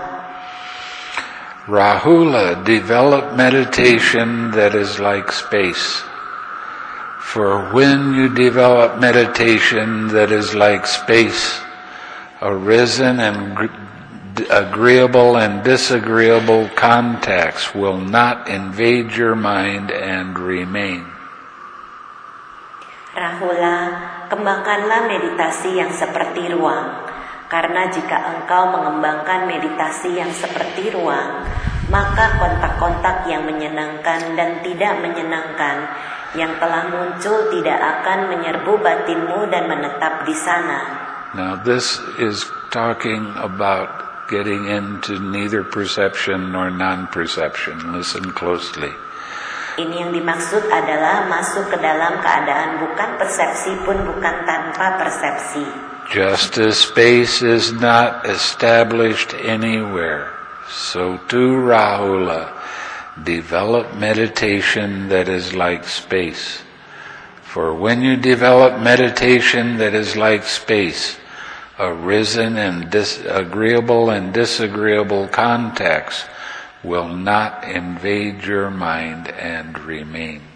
Rahula developed meditation that is like space. For when you develop meditation that is like space, arisen and agreeable and disagreeable contacts will not invade your mind and remain. Rahula, kembangkanlah meditasi yang seperti ruang. Karena jika engkau mengembangkan meditasi yang seperti ruang, maka kontak-kontak yang menyenangkan dan tidak menyenangkan yang telah muncul tidak akan menyerbu batinmu dan menetap di sana. Now this is talking about getting into neither perception nor non-perception. Listen closely. Ini yang dimaksud adalah masuk ke dalam keadaan bukan persepsi pun bukan tanpa persepsi. Just as space is not established anywhere, so too Rahula, develop meditation that is like space. For when you develop meditation that is like space, arisen and disagreeable and disagreeable contacts will not invade your mind and remain.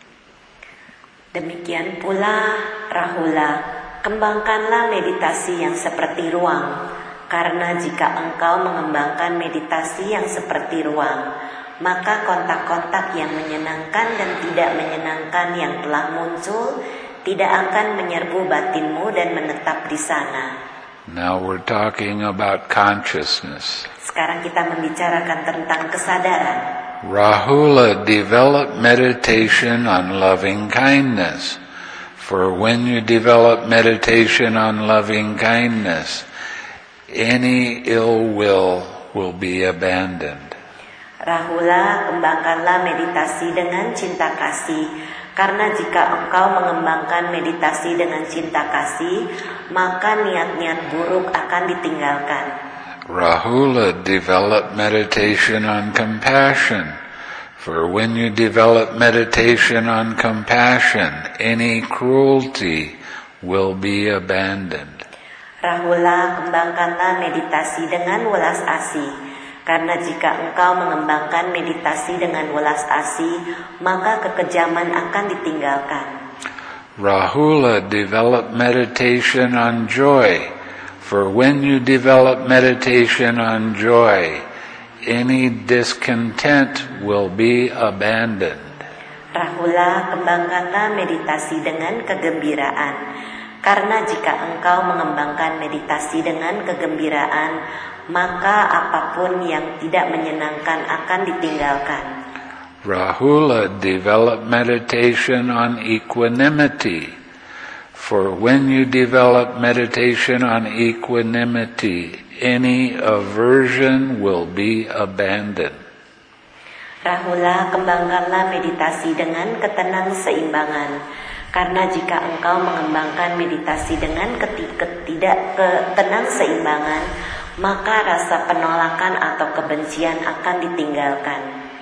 Demikian pula Rahula, kembangkanlah meditasi yang seperti ruang, karena jika engkau mengembangkan meditasi yang seperti ruang, maka kontak-kontak yang menyenangkan dan tidak menyenangkan yang telah muncul tidak akan menyerbu batinmu dan menetap di sana. Now we're talking about consciousness. Sekarang kita membicarakan tentang kesadaran. Rahula developed meditation on loving kindness. For when you develop meditation on loving kindness, any ill will will be abandoned. Rahula, kembangkanlah meditasi dengan cinta kasih, karena jika engkau mengembangkan meditasi dengan cinta kasih, maka niat-niat buruk akan ditinggalkan. Rahula developed meditation on compassion. For when you develop meditation on compassion, any cruelty will be abandoned. Rahula, kembangkanlah meditasi dengan welas asih. Karena jika engkau mengembangkan meditasi dengan welas asih, maka kekejaman akan ditinggalkan. Rahula developed meditation on joy. For when you develop meditation on joy, any discontent will be abandoned. Rahula, kembangkanlah meditasi dengan kegembiraan. Karena jika engkau mengembangkan meditasi dengan kegembiraan, maka apapun yang tidak menyenangkan akan ditinggalkan. Rahula developed meditation on equanimity. For when you develop meditation on equanimity, any aversion will be abandoned. Rahula, kembangkanlah meditasi dengan ketenang seimbangan. Karena jika engkau mengembangkan meditasi dengan ketidak ketenang seimbangan, maka rasa penolakan atau kebencian akan ditinggalkan.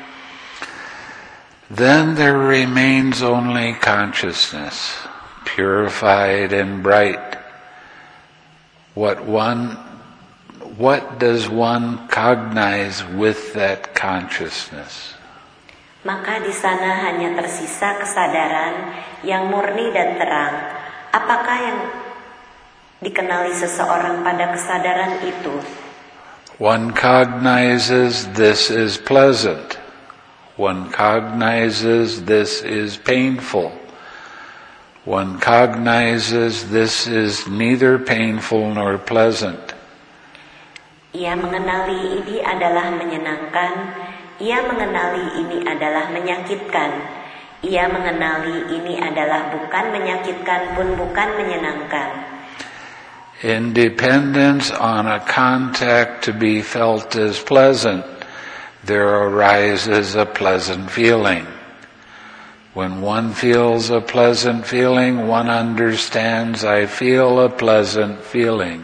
Then there remains only consciousness, purified and bright. What one What does one cognize with that consciousness? Maka di sana hanya tersisa kesadaran yang murni dan terang. Apakah yang dikenali seseorang pada kesadaran itu? One cognizes this is pleasant. One cognizes this is painful. One cognizes this is neither painful nor pleasant. Ia mengenali ini adalah menyenangkan, ia mengenali ini adalah menyakitkan, ia mengenali ini adalah bukan menyakitkan pun bukan menyenangkan. In dependence on a contact to be felt as pleasant, there arises a pleasant feeling. When one feels a pleasant feeling, one understands, I feel a pleasant feeling.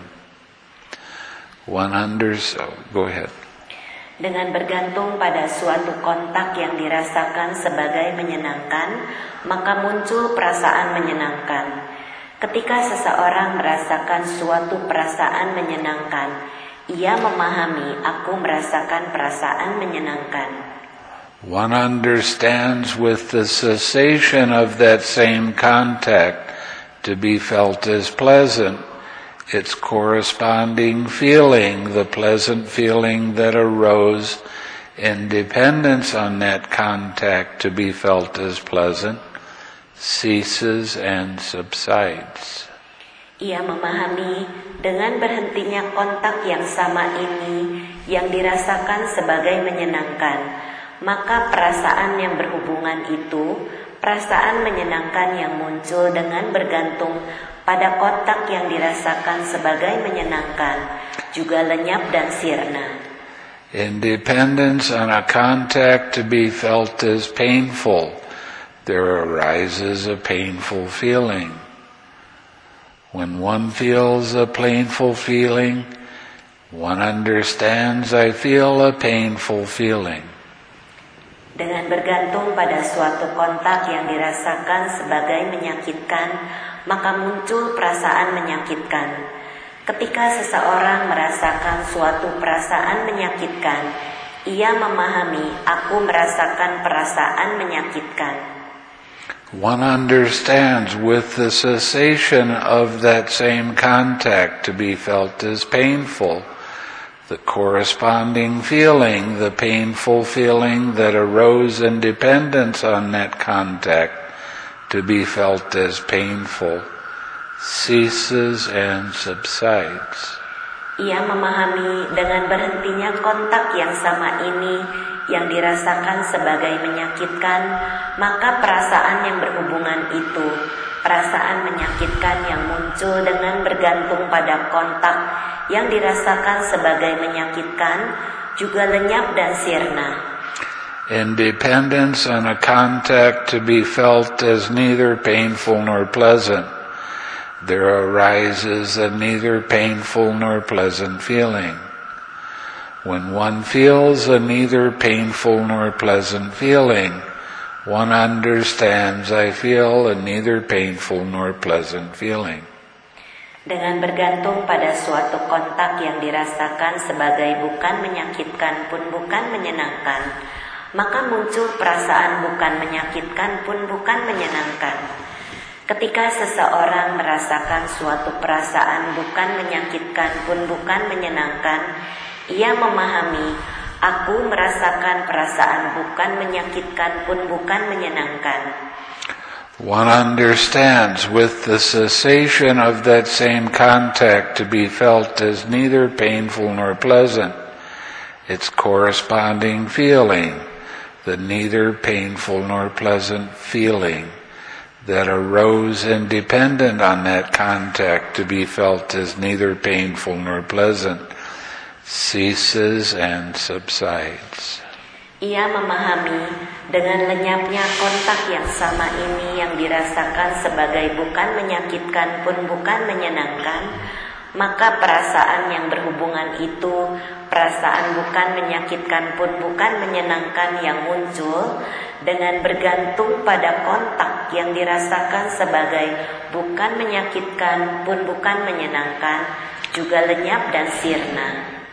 One unders- oh, go ahead. Dengan bergantung pada suatu kontak yang dirasakan sebagai menyenangkan, maka muncul perasaan menyenangkan. Ketika seseorang merasakan suatu perasaan menyenangkan, ia memahami, aku merasakan perasaan menyenangkan. One understands with the cessation of that same contact to be felt as pleasant, its corresponding feeling, the pleasant feeling that arose in dependence on that contact to be felt as pleasant, ceases and subsides. Ia memahami dengan berhentinya kontak yang sama ini yang dirasakan sebagai menyenangkan, maka perasaan yang berhubungan itu, perasaan menyenangkan yang muncul dengan bergantung pada kontak yang dirasakan sebagai menyenangkan, juga lenyap dan sirna. In dependence on a contact to be felt as painful, there arises a painful feeling. When one feels a painful feeling, one understands, I feel a painful feeling. Dengan bergantung pada suatu kontak yang dirasakan sebagai menyakitkan, maka muncul perasaan menyakitkan. Ketika seseorang merasakan suatu perasaan menyakitkan, ia memahami, aku merasakan perasaan menyakitkan. One understands with the cessation of that same contact to be felt as painful, the corresponding feeling, the painful feeling that arose in dependence on that contact to be felt as painful, ceases and subsides. Ia memahami dengan berhentinya kontak yang sama ini yang dirasakan sebagai menyakitkan, maka perasaan yang berhubungan itu, perasaan menyakitkan yang muncul dengan bergantung pada kontak yang dirasakan sebagai menyakitkan, juga lenyap dan sirna. In dependence on a contact to be felt as neither painful nor pleasant, there arises a neither painful nor pleasant feeling. When one feels a neither painful nor pleasant feeling, one understands, I feel a neither painful nor pleasant feeling. Dengan bergantung pada suatu kontak yang dirasakan sebagai bukan menyakitkan pun bukan menyenangkan, maka muncul perasaan bukan menyakitkan pun bukan menyenangkan. Ketika seseorang merasakan suatu perasaan bukan menyakitkan pun bukan menyenangkan, ia memahami, aku merasakan perasaan bukan menyakitkan pun bukan menyenangkan. One understands with the cessation of that same contact to be felt as neither painful nor pleasant, its corresponding feeling, the neither painful nor pleasant feeling that arose independent on that contact to be felt as neither painful nor pleasant, ceases and subsides. Ia memahami dengan lenyapnya kontak yang sama ini yang dirasakan sebagai bukan menyakitkan pun bukan menyenangkan, maka perasaan yang berhubungan itu, perasaan bukan menyakitkan pun bukan menyenangkan yang muncul dengan bergantung pada kontak yang dirasakan sebagai bukan menyakitkan pun bukan menyenangkan, juga lenyap dan sirna.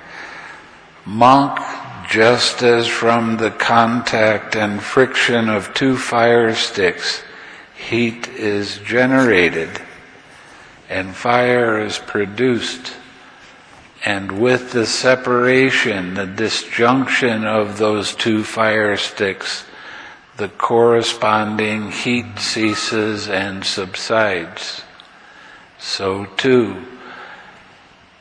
Monk, just as from the contact and friction of two fire sticks, heat is generated and fire is produced, and with the separation, the disjunction of those two fire sticks, the corresponding heat ceases and subsides. So too,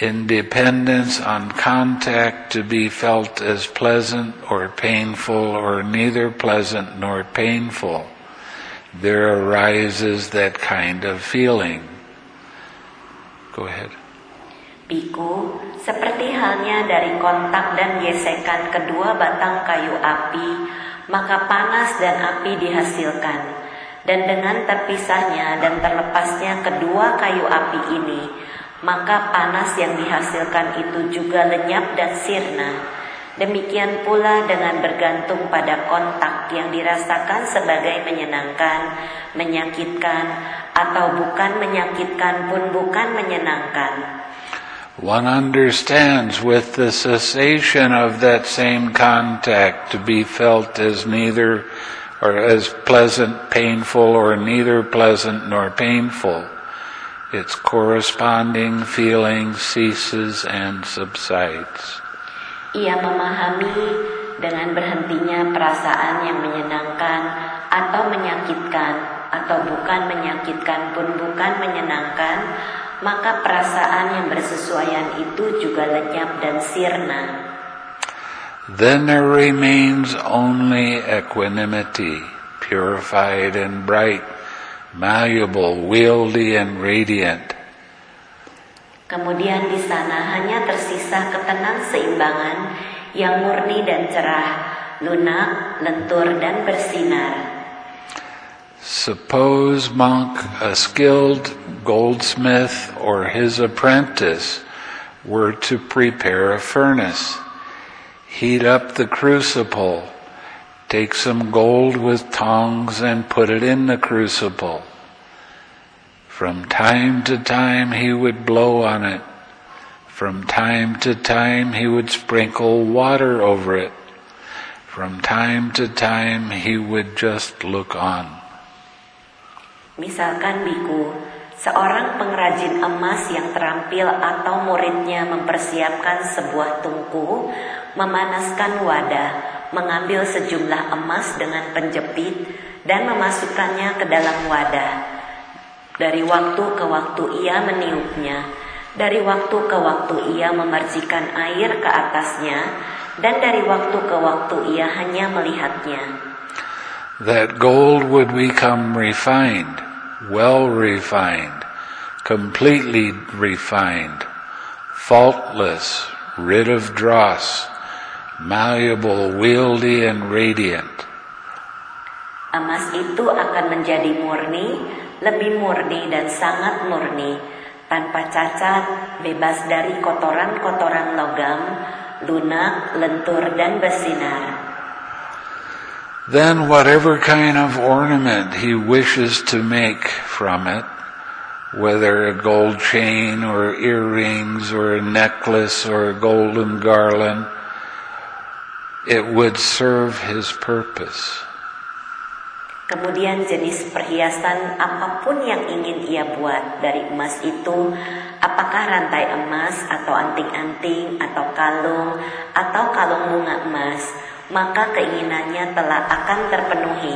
independence on contact to be felt as pleasant or painful or neither pleasant nor painful, there arises that kind of feeling. Go ahead. Biku, seperti halnya dari kontak dan gesekan kedua batang kayu api, maka panas dan api dihasilkan. Dan dengan terpisahnya dan terlepasnya kedua kayu api ini, maka panas yang dihasilkan itu juga lenyap dan sirna. Demikian pula dengan bergantung pada kontak yang dirasakan sebagai menyenangkan, menyakitkan, atau bukan menyakitkan pun bukan menyenangkan. One understands with the cessation of that same contact to be felt as neither or as pleasant, painful, or neither pleasant nor painful. Its corresponding feeling ceases and subsides. Ia memahami dengan berhentinya perasaan yang menyenangkan atau menyakitkan, atau bukan menyakitkan pun bukan menyenangkan, maka perasaan yang bersesuaian itu juga lenyap dan sirna. Then there remains only equanimity, purified and bright, malleable, wieldy and radiant. Kemudian di sana hanya tersisa ketenang seimbangan yang murni dan cerah, lunak, lentur dan bersinar. Suppose, monk, a skilled goldsmith or his apprentice were to prepare a furnace. Heat up the crucible, take some gold with tongs and put it in the crucible. From time to time he would blow on it. From time to time he would sprinkle water over it. From time to time he would just look on. Misalkan biku, seorang pengrajin emas yang terampil atau muridnya mempersiapkan sebuah tungku, memanaskan wadah, mengambil sejumlah emas dengan penjepit dan memasukkannya ke dalam wadah. Dari waktu ke waktu ia meniupnya, dari waktu ke waktu ia memercikan air ke atasnya, dan dari waktu ke waktu ia hanya melihatnya. That gold would become refined, well refined, completely refined, faultless, rid of dross, malleable, wieldy, and radiant. Emas itu akan menjadi murni, lebih murni dan sangat murni, tanpa cacat, bebas dari kotoran-kotoran logam, lunak, lentur, dan bersinar. Then whatever kind of ornament he wishes to make from it, whether a gold chain or earrings or a necklace or a golden garland, it would serve his purpose. Kemudian jenis perhiasan apapun yang ingin ia buat dari emas itu, apakah rantai emas atau anting-anting atau kalung atau kalung bunga emas, maka keinginannya telah akan terpenuhi.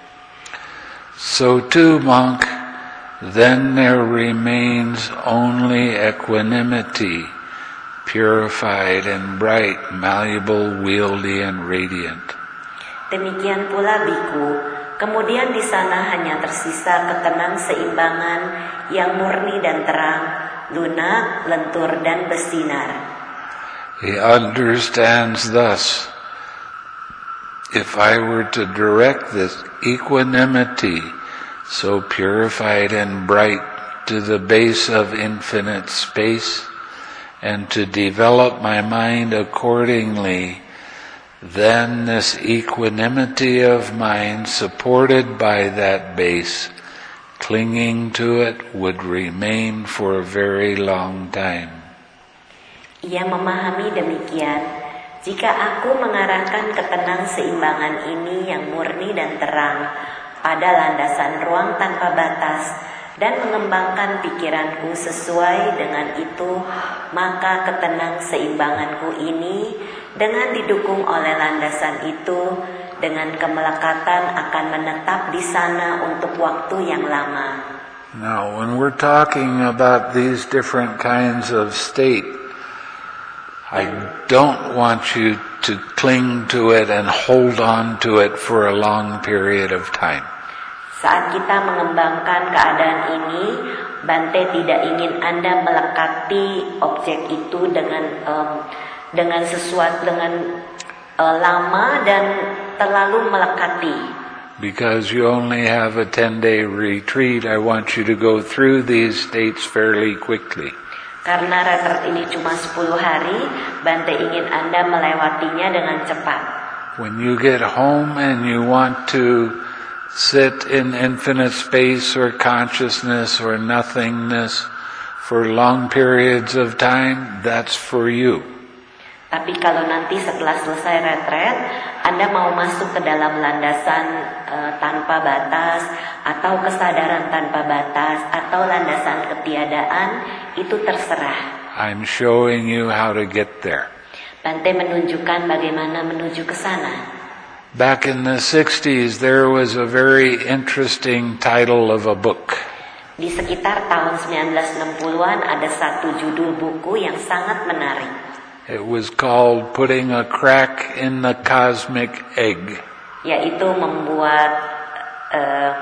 So too, monk, then there remains only equanimity, purified and bright, malleable, wieldy, and radiant. Demikian pula biku, kemudian di sana hanya tersisa ketenang seimbangan yang murni dan terang, lunak, lentur, dan bersinar. He understands thus. If I were to direct this equanimity, so purified and bright, to the base of infinite space, and to develop my mind accordingly, then this equanimity of mind, supported by that base, clinging to it, would remain for a very long time. Ia memahami demikian. Jika aku mengarahkan ketenang seimbangan ini yang murni dan terang pada landasan ruang tanpa batas dan mengembangkan pikiranku sesuai dengan itu, maka ketenang seimbanganku ini dengan didukung oleh landasan itu dengan kemelekatan akan menetap di sana untuk waktu yang lama. Now, when we're talking about these different kinds of state, I don't want you to cling to it and hold on to it for a long period of time. Saat kita mengembangkan keadaan ini, Bante tidak ingin Anda melekati objek itu dengan um, dengan sesuatu dengan uh, lama dan terlalu melekati. Because you only have a ten-day retreat, I want you to go through these states fairly quickly. Karena retreat ini cuma sepuluh hari, Bante ingin Anda melewatinya dengan cepat. When you get home and you want to sit in infinite space or consciousness or nothingness for long periods of time, that's for you. Tapi kalau nanti setelah selesai retret, Anda mau masuk ke dalam landasan uh, tanpa batas, atau kesadaran tanpa batas, atau landasan ketiadaan, itu terserah. I'm showing you how to get there. Bante menunjukkan bagaimana menuju ke sana. Back in the sixties, there was a very interesting title of a book. Di sekitar tahun sembilan belas enam puluhan ada satu judul buku yang sangat menarik. It was called Putting a Crack in the Cosmic Egg. Yaitu membuat um,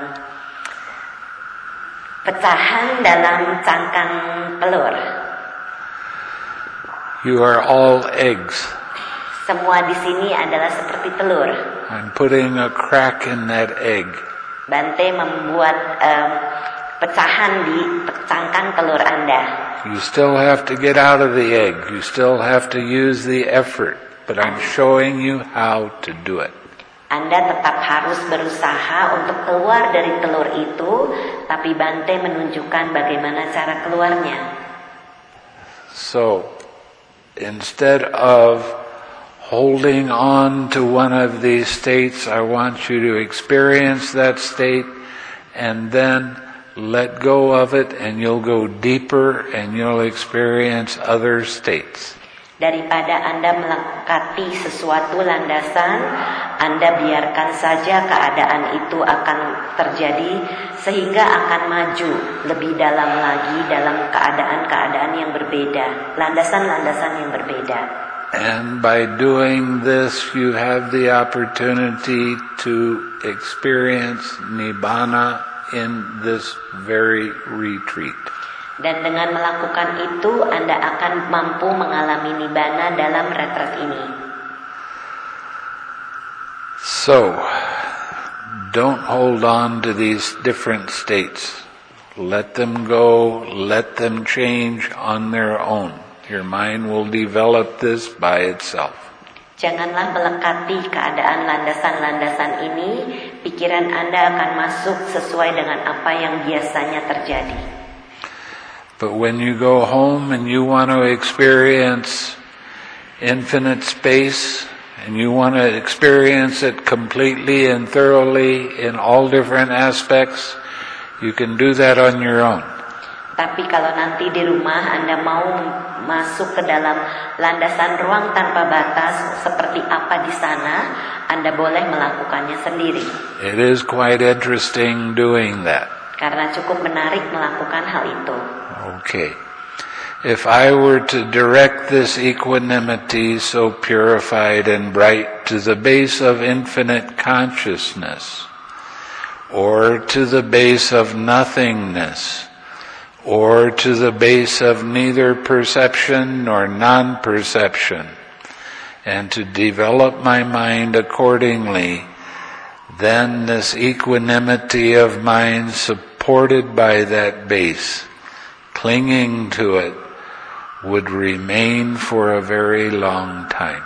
pecahan dalam cangkang telur. You are all eggs. Semua di sini adalah seperti telur. I'm putting a crack in that egg. Bante membuat um, pecahan di cangkang telur Anda. You still have to get out of the egg. You still have to use the effort. But I'm showing you how to do it. Anda tetap harus berusaha untuk keluar dari telur itu, tapi Bante menunjukkan bagaimana cara keluarnya. So, instead of holding on to one of these states, I want you to experience that state and then let go of it, and you'll go deeper and you'll experience other states. Daripada Anda melekati sesuatu landasan, Anda biarkan saja keadaan itu akan terjadi sehingga akan maju lebih dalam lagi dalam keadaan-keadaan yang berbeda, landasan-landasan yang berbeda. And by doing this, you have the opportunity to experience Nibbana in this very retreat. Dan dengan melakukan itu, Anda akan mampu mengalami Nibbana dalam retret ini. So, don't hold on to these different states. Let them go, let them change on their own. Your mind will develop this by itself. Janganlah melekati keadaan landasan-landasan ini, pikiran Anda akan masuk sesuai dengan apa yang biasanya terjadi. But when you go home and you want to experience infinite space, and you want to experience it completely and thoroughly in all different aspects, you can do that on your own. Tapi kalau nanti di rumah Anda mau masuk ke dalam landasan ruang tanpa batas seperti apa di sana, Anda boleh melakukannya sendiri. It is quite interesting doing that. Karena cukup menarik melakukan hal itu. Okay. If I were to direct this equanimity so purified and bright to the base of infinite consciousness, or to the base of nothingness, or to the base of neither perception nor non-perception, and to develop my mind accordingly, then this equanimity of mind supported by that base, clinging to it, would remain for a very long time.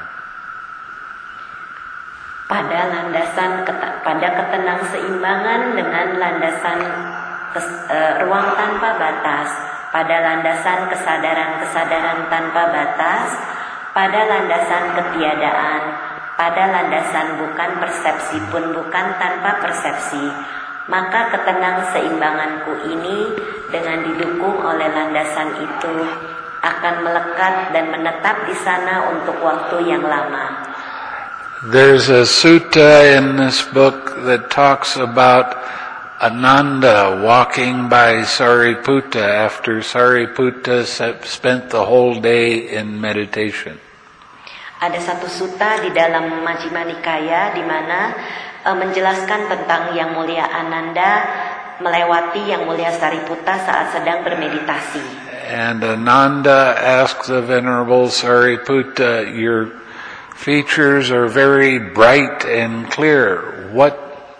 Pada landasan, pada ketenang seimbangan dengan landasan Kes, uh, ruang tanpa batas, pada landasan kesadaran-kesadaran tanpa batas, pada landasan ketiadaan, pada landasan bukan persepsi pun bukan tanpa persepsi, maka ketenang seimbanganku ini dengan didukung oleh landasan itu akan melekat dan menetap di sana untuk waktu yang lama. There's a sutta in this book that talks about Ananda walking by Sariputta after Sariputta spent the whole day in meditation. Ada satu sutta di dalam Majjhima Nikaya di mana uh, menjelaskan tentang Yang Mulia Ananda melewati Yang Mulia Sariputta saat sedang bermeditasi. And Ananda asked the Venerable Sariputta, "Your features are very bright and clear. What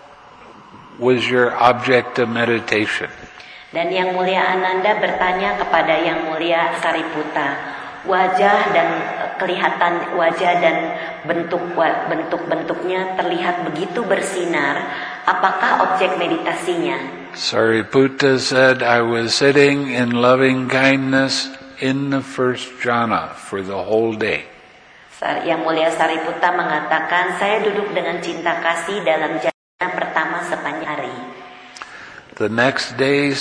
was your object of meditation?" Dan Yang Mulia Ananda bertanya kepada Yang Mulia Sariputta, wajah dan kelihatan wajah dan bentuk bentuk-bentuknya terlihat begitu bersinar. Apakah objek meditasinya? Sariputta said, "I was sitting in loving kindness in the first jhana for the whole day." Yang Mulia Sariputta mengatakan, saya duduk dengan cinta kasih dalam jhana pertama sepanjang hari. The next day,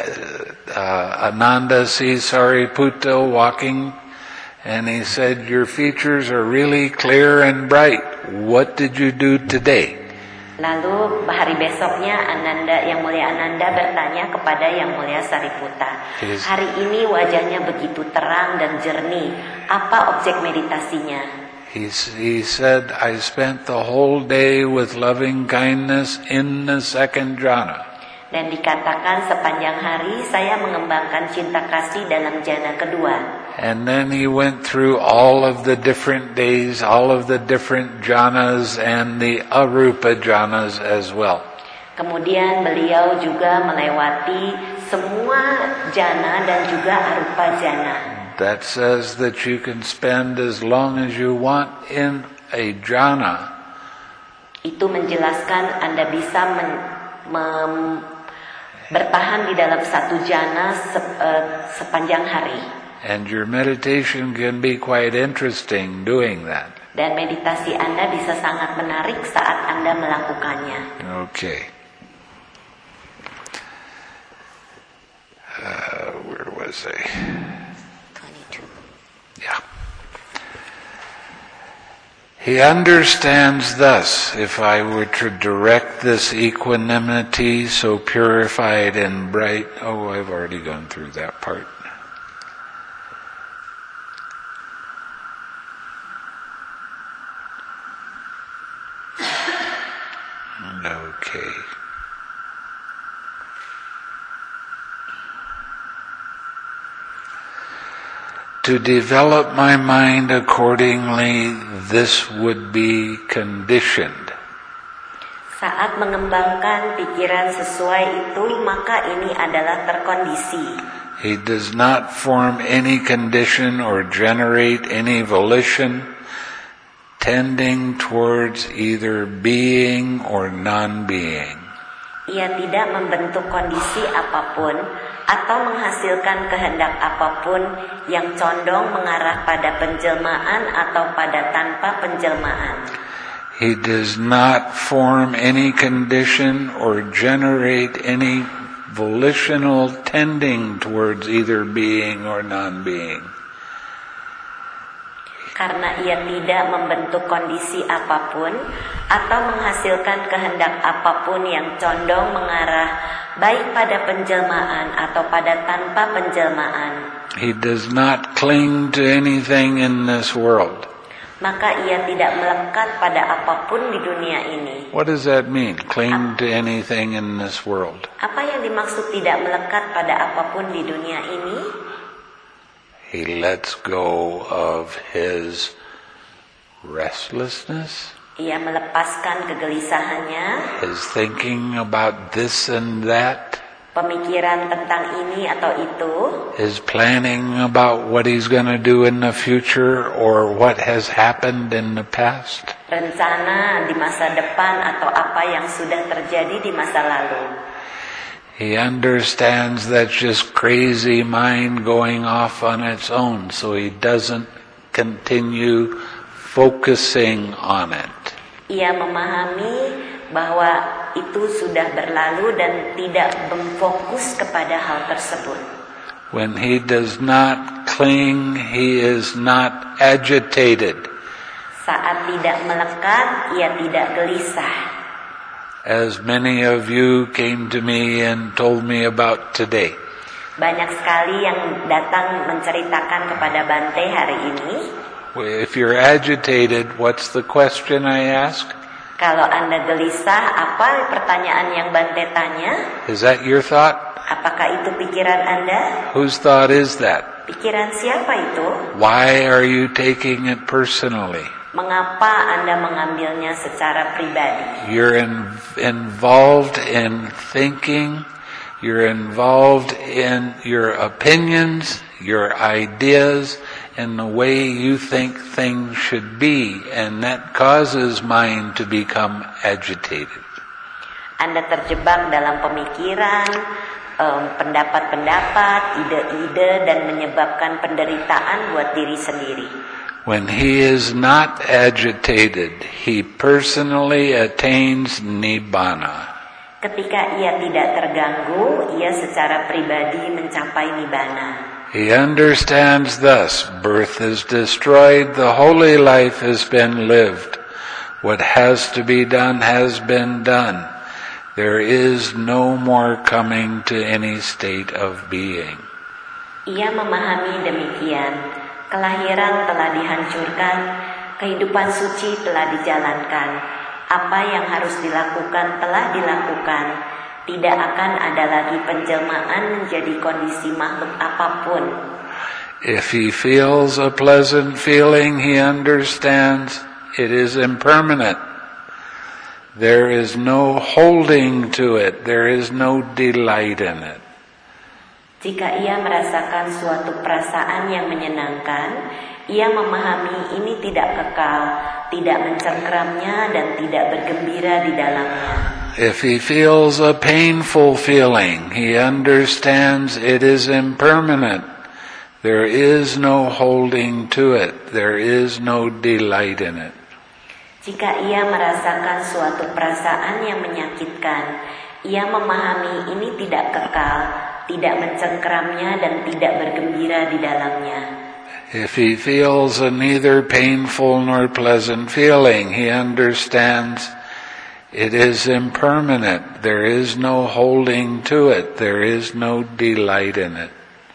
uh, Ananda sees Sariputta walking, and he said, "Your features are really clear and bright. What did you do today?" Lalu hari besoknya Ananda, Yang Mulia Ananda bertanya kepada Yang Mulia Sariputta, Yes. hari ini wajahnya begitu terang dan jernih. Apa objek meditasinya? He, he said, "I spent the whole day with loving kindness in the second jhana." Dan dikatakan sepanjang hari saya mengembangkan cinta kasih dalam jhana kedua. And then he went through all of the different days, all of the different jhanas and the arupa jhanas as well. Kemudian beliau juga melewati semua jhana dan juga arupa jhana. That says that you can spend as long as you want in a jhana. Itu menjelaskan Anda bisa men, mem, bertahan di dalam satu jhana sep, uh, sepanjang hari. And your meditation can be quite interesting doing that. Dan meditasi Anda bisa sangat menarik saat Anda melakukannya. Okay. Uh, where was I? twenty-two. Yeah. He understands thus, if I were to direct this equanimity so purified and bright. Oh, I've already gone through that part. Okay. To develop my mind accordingly, this would be conditioned. Saat mengembangkan pikiran sesuai itu, maka ini adalah terkondisi. He does not form any condition or generate any volition tending towards either being or non-being. Ia tidak membentuk kondisi apapun atau menghasilkan kehendak apapun yang condong mengarah pada penjelmaan atau pada tanpa penjelmaan. He does not form any condition or generate any volitional tending towards either being or non-being. Karena ia tidak membentuk kondisi apapun atau menghasilkan kehendak apapun yang condong mengarah baik pada penjelmaan atau pada tanpa penjelmaan. He does not cling to anything in this world. Maka ia tidak melekat pada apapun di dunia ini. What does that mean? Cling to anything in this world? Apa yang dimaksud tidak melekat pada apapun di dunia ini? He lets go of his restlessness. Ia melepaskan kegelisahannya. His thinking about this and that. Pemikiran tentang ini atau itu. His planning about what he's going to do in the future or what has happened in the past. Rencana di masa depan atau apa yang sudah terjadi di masa lalu. He understands that's just crazy mind going off on its own, so he doesn't continue focusing on it. Ia memahami bahwa itu sudah berlalu dan tidak memfokus kepada hal tersebut. When he does not cling, he is not agitated. Saat tidak melekat, ia tidak gelisah. as many of you came to me and told me about today. Banyak sekali yang datang menceritakan kepada Bante hari ini. If you're agitated, what's the question I ask? Kalau Anda gelisah, apa pertanyaan yang Bante tanya? Is that your thought? Apakah itu pikiran Anda? Whose thought is that? Pikiran siapa itu? Why are you taking it personally? Mengapa Anda mengambilnya secara pribadi? You're in, involved in thinking, you're involved in your opinions, your ideas, and the way you think things should be, and that causes mind to become agitated. Anda terjebak dalam pemikiran, um, pendapat-pendapat, ide-ide, dan menyebabkan penderitaan buat diri sendiri. When he is not agitated, he personally attains nibbana. Ketika ia tidak terganggu, ia secara pribadi mencapai nibbana. He understands thus, birth is destroyed, the holy life has been lived. What has to be done has been done. There is no more coming to any state of being. Ia memahami demikian. Kelahiran telah dihancurkan, kehidupan suci telah dijalankan. Apa yang harus dilakukan telah dilakukan. Tidak akan ada lagi penjelmaan menjadi kondisi makhluk apapun. If he feels a pleasant feeling, he understands it is impermanent. There is no holding to it. There is no delight in it. Jika ia merasakan suatu perasaan yang menyenangkan, ia memahami ini tidak kekal, tidak mencengkeramnya dan tidak bergembira di dalamnya. If he feels a painful feeling, he understands it is impermanent. There is no holding to it. There is no delight in it. Jika ia merasakan suatu perasaan yang menyakitkan, ia memahami ini tidak kekal, tidak mencengkeramnya dan tidak bergembira di dalamnya. If he feels a neither painful nor pleasant feeling, he understands it is impermanent. There is no holding to it. There is no delight in it.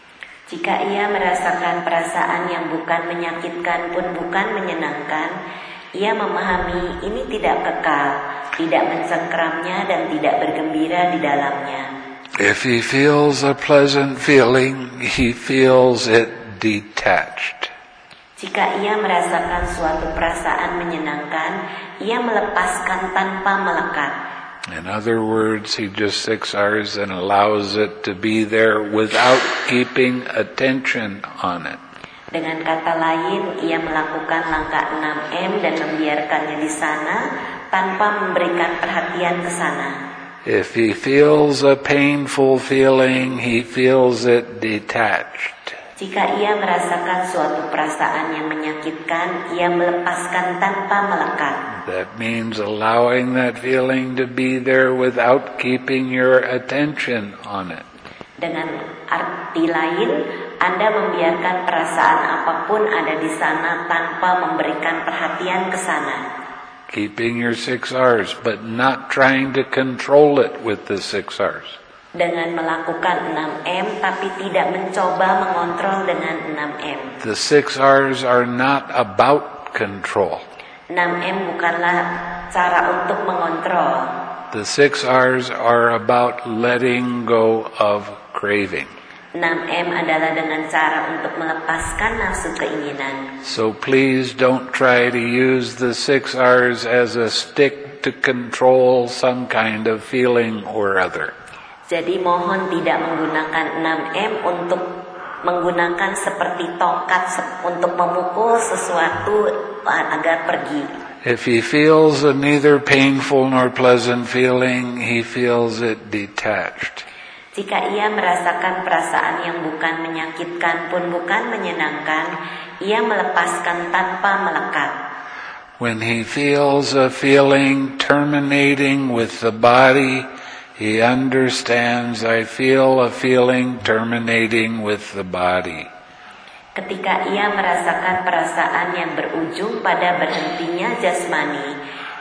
Jika ia merasakan perasaan yang bukan menyakitkan pun bukan menyenangkan, ia memahami ini tidak kekal, tidak mencengkeramnya dan tidak bergembira di dalamnya. If he feels a pleasant feeling, he feels it detached. Jika ia merasakan suatu perasaan menyenangkan, ia melepaskan tanpa melekat. In other words, he just six hours and allows it to be there without keeping attention on it. Dengan kata lain, ia melakukan langkah enam M dan membiarkannya di sana tanpa memberikan perhatian ke sana. If he feels a painful feeling, he feels it detached. Jika ia merasakan suatu perasaan yang menyakitkan, ia melepaskan tanpa melekat. That means allowing that feeling to be there without keeping your attention on it. Dengan arti lain, Anda membiarkan perasaan apapun ada di sana tanpa memberikan perhatian ke sana. Keeping your six R's, but not trying to control it with the six R's. Dengan melakukan enam M, tapi tidak mencoba mengontrol dengan enam M. The six R's are not about control. enam M bukanlah cara untuk mengontrol. The six R's are about letting go of craving. enam M adalah dengan cara untuk melepaskan nafsu keinginan. So please don't try to use the six R's as a stick to control some kind of feeling or other. Jadi mohon tidak menggunakan enam M untuk menggunakan seperti tongkat untuk memukul sesuatu agar pergi. If he feels a neither painful nor pleasant feeling, he feels it detached. Jika ia merasakan perasaan yang bukan menyakitkan pun bukan menyenangkan, ia melepaskan tanpa melekat. When he feels a feeling terminating with the body, he understands I feel a feeling terminating with the body. Ketika ia merasakan perasaan yang berujung pada berhentinya jasmani,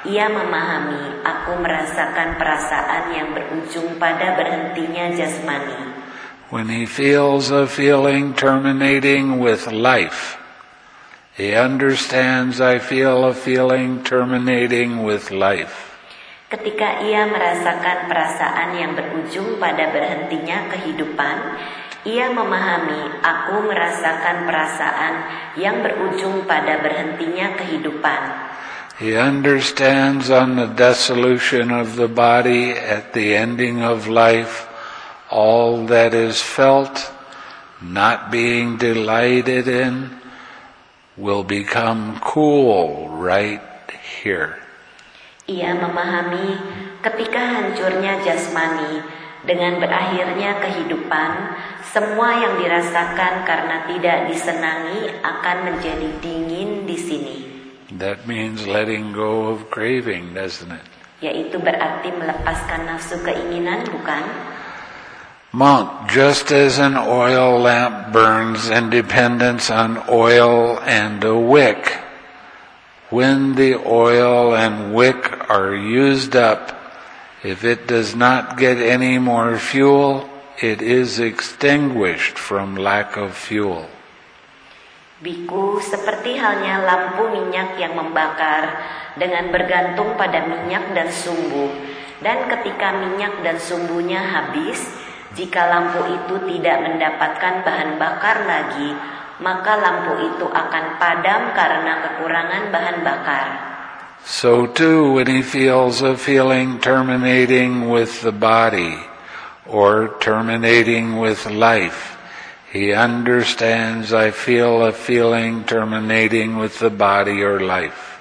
Ia memahami, aku merasakan perasaan yang berujung pada berhentinya jasmani. When he feels a feeling terminating with life, he understands I feel a feeling terminating with life. Ketika ia merasakan perasaan yang berujung pada berhentinya kehidupan, ia memahami, aku merasakan perasaan yang berujung pada berhentinya kehidupan. He understands on the dissolution of the body at the ending of life, all that is felt, not being delighted in, will become cool right here. Ia memahami ketika hancurnya jasmani, dengan berakhirnya kehidupan, semua yang dirasakan karena tidak disenangi akan menjadi dingin di sini. That means letting go of craving, doesn't it? Yaitu berarti melepaskan nafsu keinginan, bukan? Monk, just as an oil lamp burns in dependence on oil and a wick, when the oil and wick are used up, if it does not get any more fuel, it is extinguished from lack of fuel. Biku, seperti halnya lampu minyak yang membakar dengan bergantung pada minyak dan sumbu. Dan ketika minyak dan sumbunya habis, jika lampu itu tidak mendapatkan bahan bakar lagi, maka lampu itu akan padam karena kekurangan bahan bakar. So too, when he feels a feeling terminating with the body or terminating with life, he understands I feel a feeling terminating with the body or life.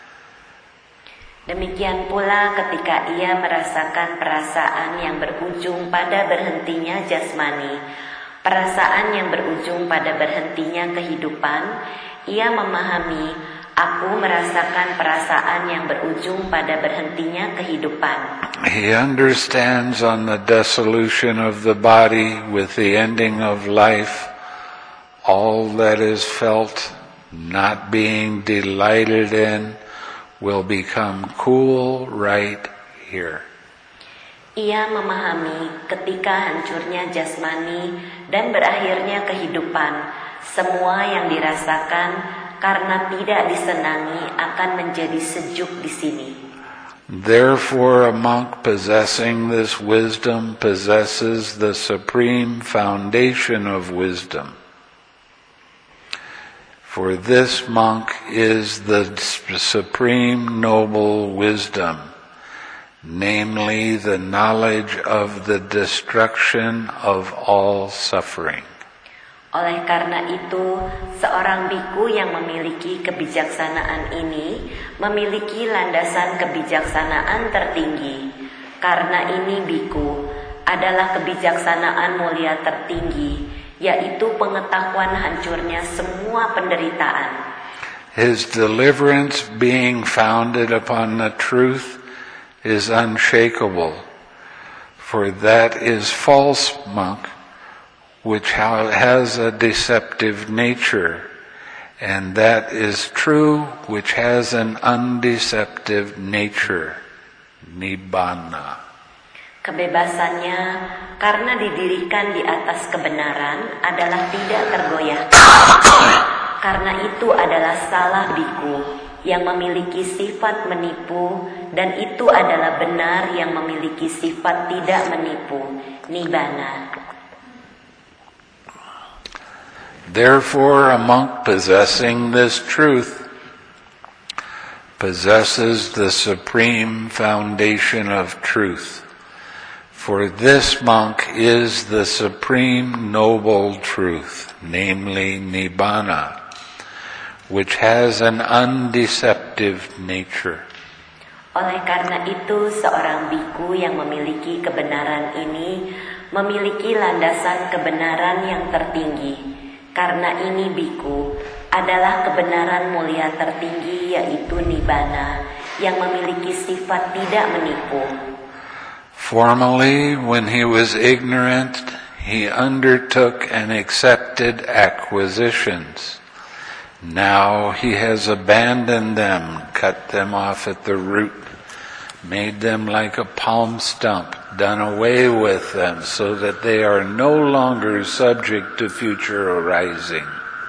Demikian pula ketika ia merasakan perasaan yang berujung pada berhentinya jasmani, perasaan yang berujung pada berhentinya kehidupan, ia memahami, aku merasakan perasaan yang berujung pada berhentinya kehidupan. He understands on the dissolution of the body with the ending of life, all that is felt, not being delighted in, will become cool right here. Ia memahami ketika hancurnya jasmani dan berakhirnya kehidupan, semua yang dirasakan karena tidak disenangi akan menjadi sejuk di sini. Therefore, a monk possessing this wisdom possesses the supreme foundation of wisdom. For this monk is the supreme noble wisdom, namely the knowledge of the destruction of all suffering. Oleh karena itu, seorang biku yang memiliki kebijaksanaan ini memiliki landasan kebijaksanaan tertinggi. Karena ini biku adalah kebijaksanaan mulia tertinggi, yaitu pengetahuan hancurnya semua penderitaan. His deliverance being founded upon the truth is unshakable, for that is false, monk, which has a deceptive nature, and that is true, which has an undeceptive nature, nibbana. Kebebasannya karena didirikan di atas kebenaran adalah tidak tergoyahkan. Karena itu adalah salah biku yang memiliki sifat menipu, dan itu adalah benar yang memiliki sifat tidak menipu, nibbana. Therefore, a monk possessing this truth possesses the supreme foundation of truth. For this monk is the supreme noble truth, namely nibbana, which has an undeceptive nature. Oleh karena itu, seorang biku yang memiliki kebenaran ini memiliki landasan kebenaran yang tertinggi. Karena ini biku adalah kebenaran mulia tertinggi, yaitu nibbana, yang memiliki sifat tidak menipu. Formerly, when he was ignorant, he undertook and accepted acquisitions. Now he has abandoned them, cut them off at the root, made them like a palm stump, done away with them so that they are no longer subject to future arising.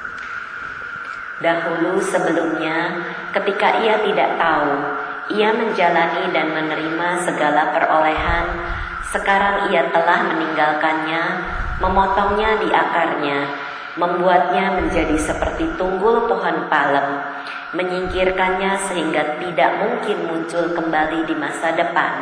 Dahulu sebelumnya, ketika ia tidak tahu, ia menjalani dan menerima segala perolehan. Sekarang ia telah meninggalkannya, memotongnya di akarnya, membuatnya menjadi seperti tunggul pohon palem, menyingkirkannya sehingga tidak mungkin muncul kembali di masa depan.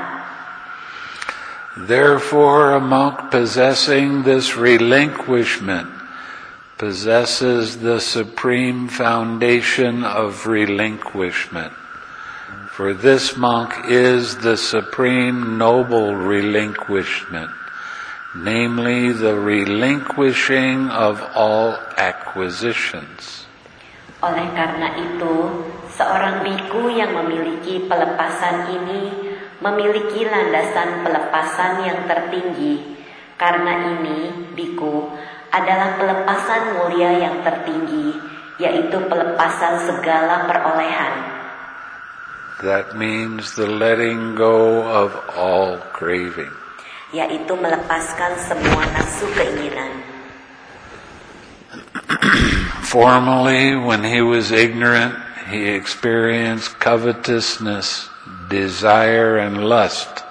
Therefore, a monk possessing this relinquishment possesses the supreme foundation of relinquishment. For this monk is the supreme noble relinquishment, namely the relinquishing of all acquisitions. Oleh karena itu, seorang biku yang memiliki pelepasan ini memiliki landasan pelepasan yang tertinggi. Karena ini, biku, adalah pelepasan mulia yang tertinggi, yaitu pelepasan segala perolehan. That means the letting go of all craving. Yaitu melepaskan semua nafsu keinginan. Formerly, when he was ignorant, he experienced covetousness, desire, and lust.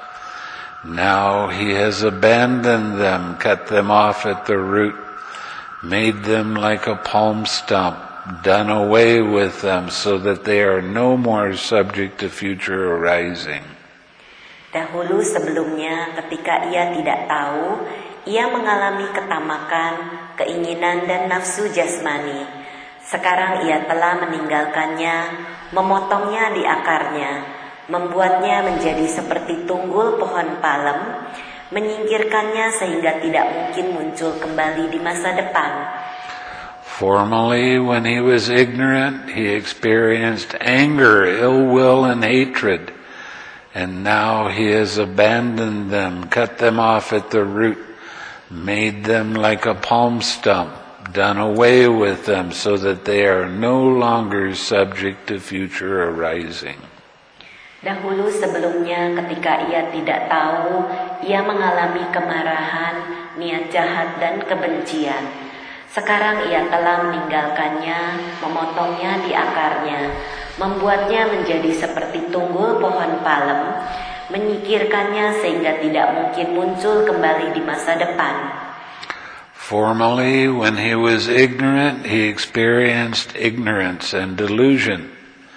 Now he has abandoned them, cut them off at the root, made them like a palm stump, done away with them so that they are no more subject to future arising. Dahulu sebelumnya ketika ia tidak tahu, ia mengalami ketamakan, keinginan dan nafsu jasmani. Sekarang ia telah meninggalkannya, memotongnya di akarnya, membuatnya menjadi seperti tunggul pohon palem, menyingkirkannya sehingga tidak mungkin muncul kembali di masa depan. Formerly, when he was ignorant, he experienced anger, ill will, and hatred. And now he has abandoned them, cut them off at the root, made them like a palm stump, done away with them so that they are no longer subject to future arising. Dahulu sebelumnya ketika ia tidak tahu, ia mengalami kemarahan, niat jahat dan kebencian. Sekarang ia telah meninggalkannya, memotongnya di akarnya, membuatnya menjadi seperti tunggul pohon palem, menyingkirkannya sehingga tidak mungkin muncul kembali di masa depan. Formerly, when he was ignorant, he experienced ignorance and delusion.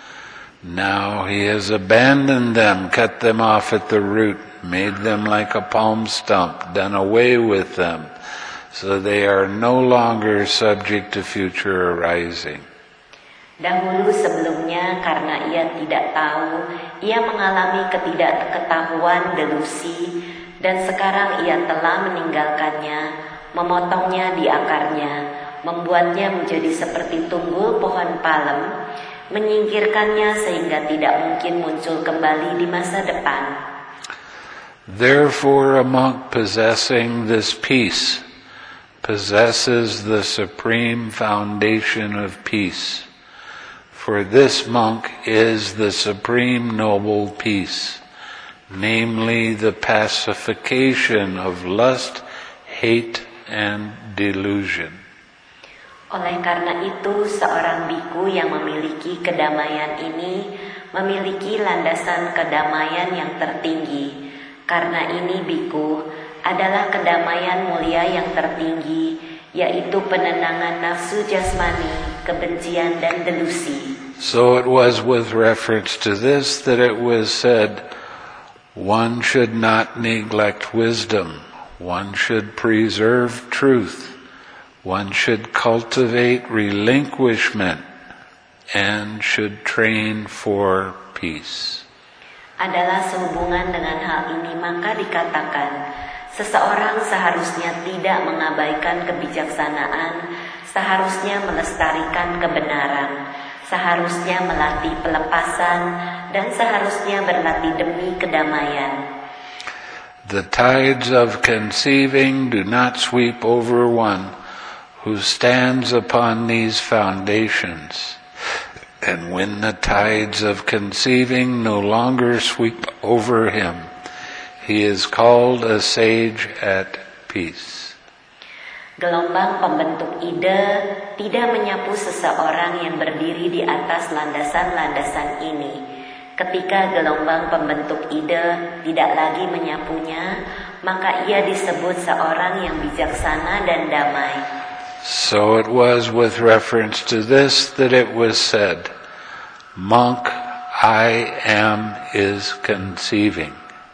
Now he has abandoned them, cut them off at the root, made them like a palm stump, done away with them, so they are no longer subject to future arising. Dahulu sebelumnya karena ia tidak tahu, ia mengalami ketidaktahuan delusi, dan sekarang ia telah meninggalkannya, memotongnya di akarnya, membuatnya menjadi seperti tunggul pohon palem, menyingkirkannya sehingga tidak mungkin muncul kembali di masa depan. Therefore, a monk possessing this peace possesses the supreme foundation of peace. For this monk is the supreme noble peace, namely the pacification of lust, hate, and delusion. Oleh karena itu, seorang biku yang memiliki kedamaian ini memiliki landasan kedamaian yang tertinggi. Karena ini, biku adalah kedamaian mulia yang tertinggi, yaitu penenangan nafsu jasmani, kebencian dan delusi. So it was with reference to this that it was said, one should not neglect wisdom, one should preserve truth, one should cultivate relinquishment, and should train for peace. Adalah sehubungan dengan hal ini maka dikatakan, seseorang seharusnya tidak mengabaikan kebijaksanaan, seharusnya melestarikan kebenaran, seharusnya melatih pelepasan, dan seharusnya berlatih demi kedamaian. The tides of conceiving do not sweep over one who stands upon these foundations, and when the tides of conceiving no longer sweep over him, he is called a sage at peace. Gelombang pembentuk ide tidak menyapu seseorang yang berdiri di atas landasan-landasan ini. Ketika gelombang pembentuk ide tidak lagi menyapunya, maka ia disebut seorang yang bijaksana dan damai. So it was with reference to this that it was said, "Monk, I am is conceiving."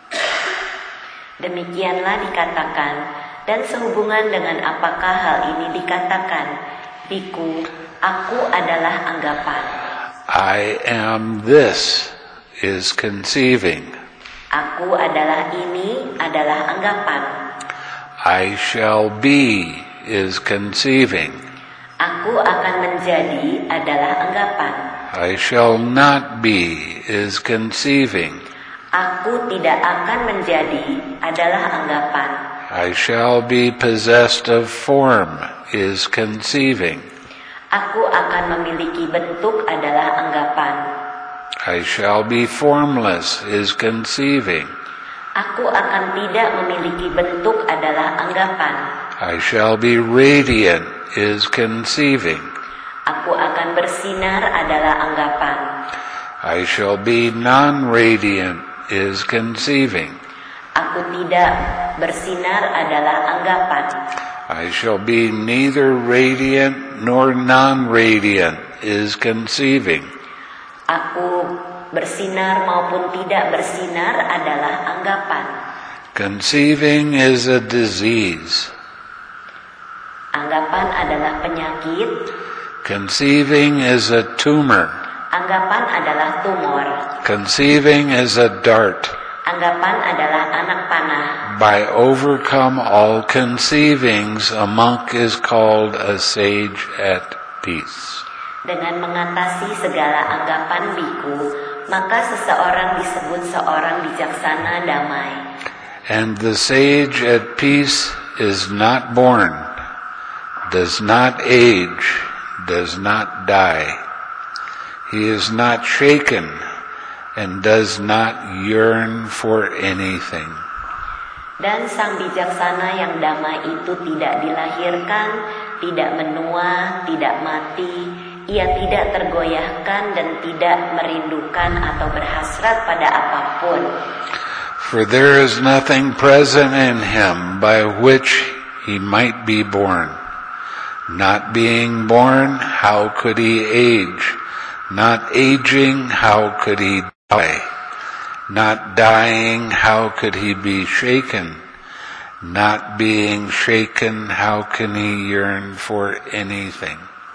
Demikianlah dikatakan, dan sehubungan dengan apakah hal ini dikatakan, Biku, aku adalah anggapan. I am this is conceiving. Aku adalah ini adalah anggapan. I shall be is conceiving. Aku akan menjadi adalah anggapan. I shall not be is conceiving. Aku tidak akan menjadi adalah anggapan. I shall be possessed of form is conceiving. Aku akan memiliki bentuk adalah anggapan. I shall be formless is conceiving. Aku akan tidak memiliki bentuk adalah anggapan. I shall be radiant is conceiving. Aku akan bersinar adalah anggapan. I shall be non-radiant is conceiving. Aku tidak bersinar adalah anggapan. I shall be neither radiant nor non-radiant is conceiving. Aku bersinar maupun tidak bersinar adalah anggapan. Conceiving is a disease. Anggapan adalah penyakit. Conceiving is a tumor. Anggapan adalah tumor. Conceiving is a dart. Anggapan adalah anak panah. By overcome all conceivings, a monk is called a sage at peace. Dengan mengatasi segala anggapan biku, maka seseorang disebut seorang bijaksana damai. And the sage at peace is not born, does not age, does not die. He is not shaken and does not yearn for anything. Dan sang bijaksana yang damai itu tidak dilahirkan, tidak menua, tidak mati. Ia tidak tergoyahkan dan tidak merindukan atau berhasrat pada apapun. For there is nothing present in him by which he might be born. Not being born, how could he age? Not aging, how could he die? Not dying, how could he be shaken? Not being shaken, how can he yearn for anything?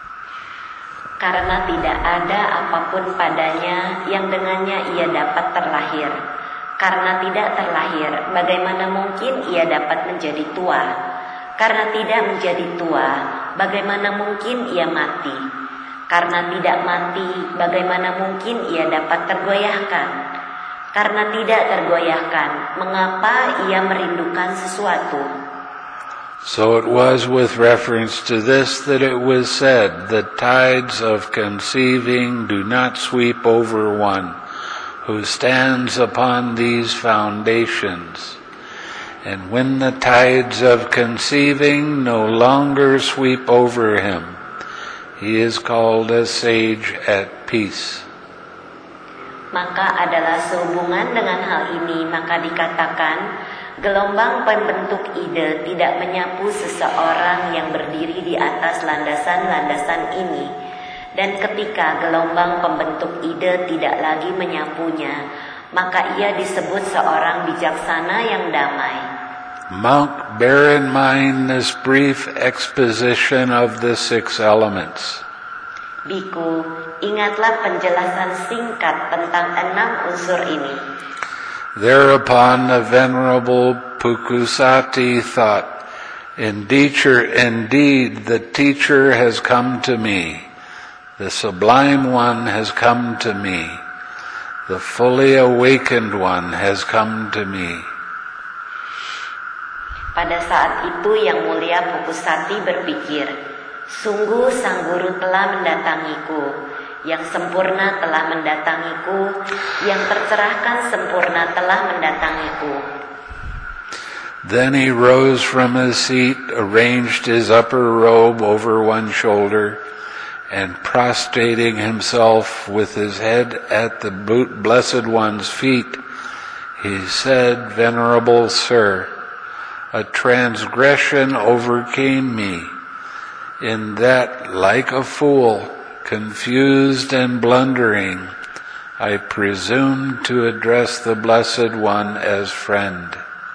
Karena tidak ada apapun padanya yang dengannya ia dapat terlahir. Karena tidak terlahir, bagaimana mungkin ia dapat menjadi tua? Karena tidak menjadi tua, bagaimana mungkin ia mati? Karena tidak mati, bagaimana mungkin ia dapat tergoyahkan? Karena tidak tergoyahkan, mengapa ia merindukan sesuatu? So it was with reference to this that it was said, the tides of conceiving do not sweep over one who stands upon these foundations. And when the tides of conceiving no longer sweep over him, he is called a sage at peace. Maka adalah sehubungan dengan hal ini, maka dikatakan, gelombang pembentuk ide tidak menyapu seseorang yang berdiri di atas landasan-landasan ini. Dan ketika gelombang pembentuk ide tidak lagi menyapunya, maka ia disebut seorang bijaksana yang damai. Monk, bear in mind this brief exposition of the six elements. Biku, ingatlah penjelasan singkat tentang enam unsur ini. Thereupon the Venerable Pukusati thought, Indeed, indeed, the teacher has come to me. The Sublime One has come to me. The fully awakened One has come to me. Pada saat itu Yang Mulia Pukusati berpikir, Sungguh sang guru telah mendatangiku, yang sempurna telah mendatangiku, yang tercerahkan sempurna telah mendatangiku. Then he rose from his seat, arranged his upper robe over one shoulder, and prostrating himself with his head at the Blessed One's feet, he said, "Venerable Sir, a transgression overcame me, in that, like a fool, confused and blundering, I presumed to address the Blessed One as friend."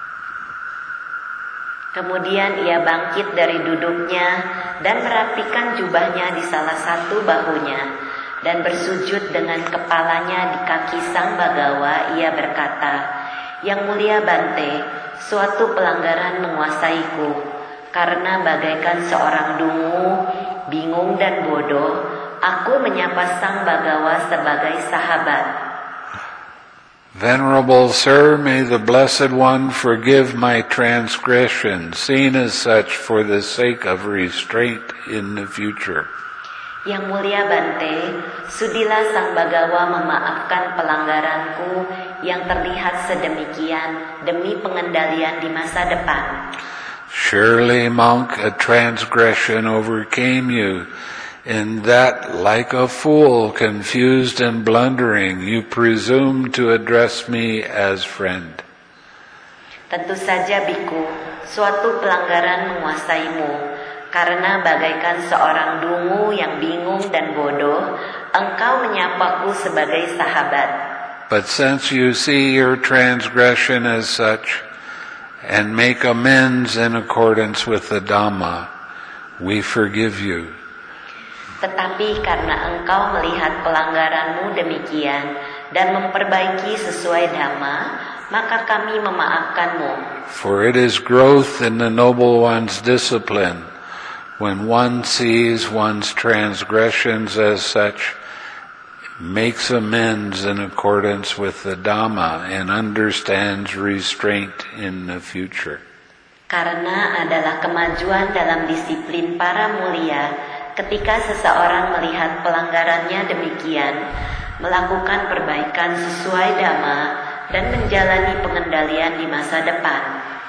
Kemudian ia bangkit dari duduknya dan merapikan jubahnya di salah satu bahunya dan bersujud dengan kepalanya di kaki sang Bagawa. Ia berkata, "Yang mulia Bante, suatu pelanggaran menguasaiku, karena bagaikan seorang dungu, bingung dan bodoh, aku menyapa sang Bagawa sebagai sahabat." Venerable Sir, may the Blessed One forgive my transgression, seen as such for the sake of restraint in the future. Yang mulia Bante, sudilah sang Bagawa memaafkan pelanggaranku yang terlihat sedemikian demi pengendalian di masa depan. Surely, monk, a transgression overcame you, in that, like a fool, confused and blundering, you presume to address me as friend. Tentu saja, biku, suatu pelanggaran menguasaimu, karena bagaikan seorang dungu yang bingung dan bodoh, engkau menyapaku sebagai sahabat. But since you see your transgression as such, and make amends in accordance with the Dhamma, we forgive you. Tetapi karena engkau melihat pelanggaranmu demikian dan memperbaiki sesuai Dhamma, maka kami memaafkanmu. For it is growth in the Noble One's discipline, when one sees one's transgressions as such, makes amends in accordance with the Dhamma, and understands restraint in the future. Karena adalah kemajuan dalam disiplin para mulia, ketika seseorang melihat pelanggarannya demikian, melakukan perbaikan sesuai Dhamma, dan menjalani pengendalian di masa depan.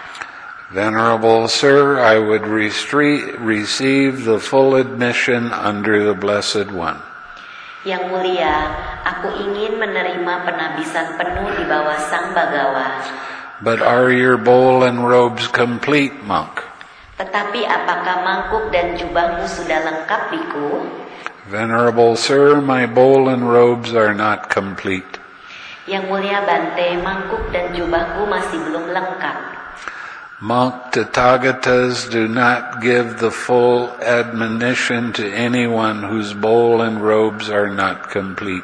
Venerable Sir, I would restre- receive the full admission under the Blessed One. Yang mulia, aku ingin menerima penabisan penuh di bawah sang Bagawa. But are your bowl and robes complete, monk? Tetapi apakah mangkuk dan jubahmu sudah lengkap, biku? Venerable Sir, my bowl and robes are not complete. Yang mulia Bante, mangkuk dan jubahku masih belum lengkap. Monk, Tathagatas do not give the full admonition to anyone whose bowl and robes are not complete.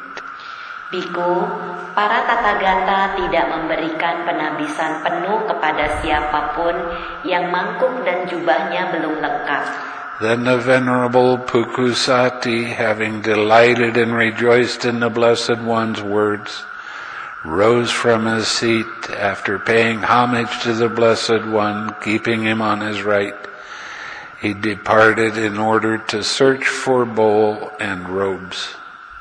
Biku, para Tathagata tidak memberikan penabisan penuh kepada siapapun yang mangkuk dan jubahnya belum lengkap. Then the Venerable Pukusati, having delighted and rejoiced in the Blessed One's words, rose from his seat after paying homage to the Blessed One, keeping him on his right. He departed in order to search for bowl and robes.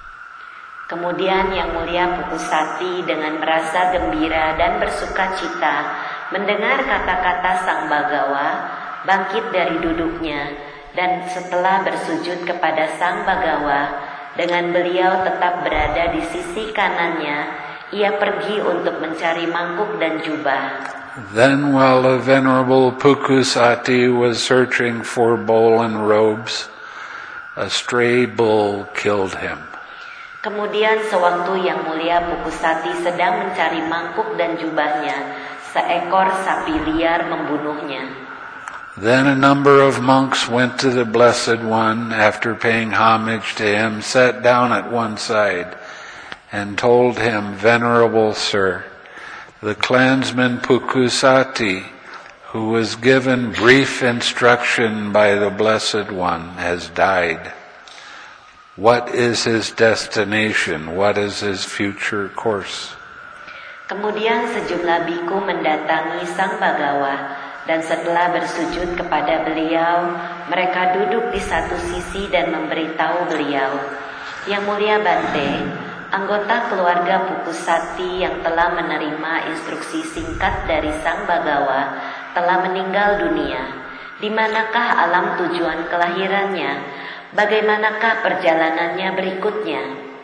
Kemudian Yang Mulia Pukusati dengan merasa gembira dan bersuka cita mendengar kata-kata sang Bagawa, bangkit dari duduknya, dan setelah bersujud kepada sang Bagawa, dengan beliau tetap berada di sisi kanannya, ia pergi untuk mencari mangkuk dan jubah. Then while the Venerable Pukusati was searching for bowl and robes, a stray bull killed him. Kemudian sewaktu Yang Mulia Pukusati sedang mencari mangkuk dan jubahnya, seekor sapi liar membunuhnya. Then a number of monks went to the Blessed One, after paying homage to him, sat down at one side, and told him, Venerable Sir, the clansman Pukusati, who was given brief instruction by the Blessed One, has died. What is his destination? What is his future course? Kemudian sejumlah biku mendatangi sang Bagawa Dan setelah bersujud kepada beliau, mereka duduk di satu sisi dan memberitahu beliau, "Yang mulia Bante, anggota keluarga Pukusati yang telah menerima instruksi singkat dari Sang Bagawa telah meninggal dunia. Di manakah alam tujuan kelahirannya? Bagaimanakah perjalanannya berikutnya?"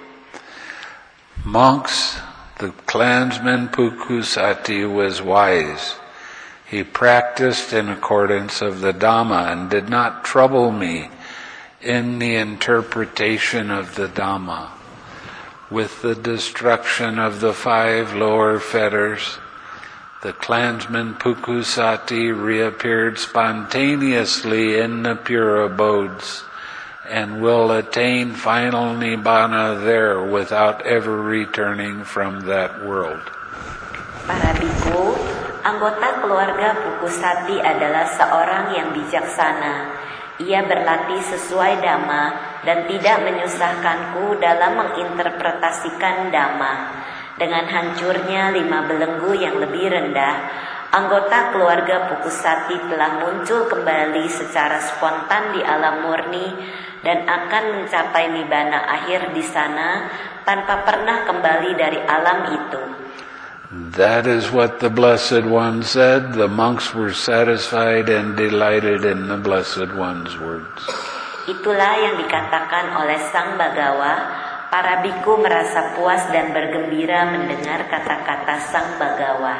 Monks, the clansman Pukusati was wise. He practiced in accordance of the Dhamma and did not trouble me in the interpretation of the Dhamma. With the destruction of the five lower fetters, the clansman Pukusati reappeared spontaneously in the pure abodes and will attain final nibbana there without ever returning from that world. Para biku, anggota keluarga Pukusati adalah seorang yang bijaksana. Ia berlatih sesuai Dhamma dan tidak menyusahkanku dalam menginterpretasikan Dhamma. Dengan hancurnya lima belenggu yang lebih rendah, anggota keluarga Pukusati telah muncul kembali secara spontan di alam murni dan akan mencapai nibbana akhir di sana tanpa pernah kembali dari alam itu. That is what the Blessed One said. The monks were satisfied and delighted in the Blessed One's words. Itulah yang dikatakan oleh Sang Bagawa. Para biku merasa puas dan bergembira mendengar kata-kata Sang Bagawa.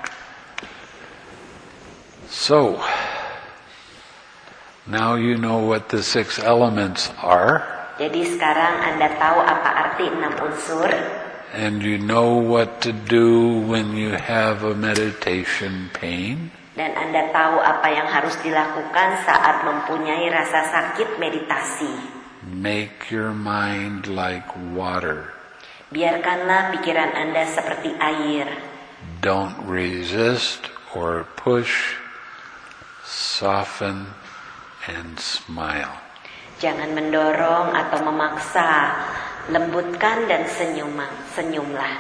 So, now you know what the six elements are. Jadi sekarang Anda tahu apa arti enam unsur. And you know what to do when you have a meditation pain. Dan Anda tahu apa yang harus dilakukan saat mempunyai rasa sakit meditasi. Make your mind like water. Biarkanlah pikiran Anda seperti air. Don't resist or push. Soften and smile. Jangan mendorong atau memaksa. Lembutkan dan senyum, senyumlah.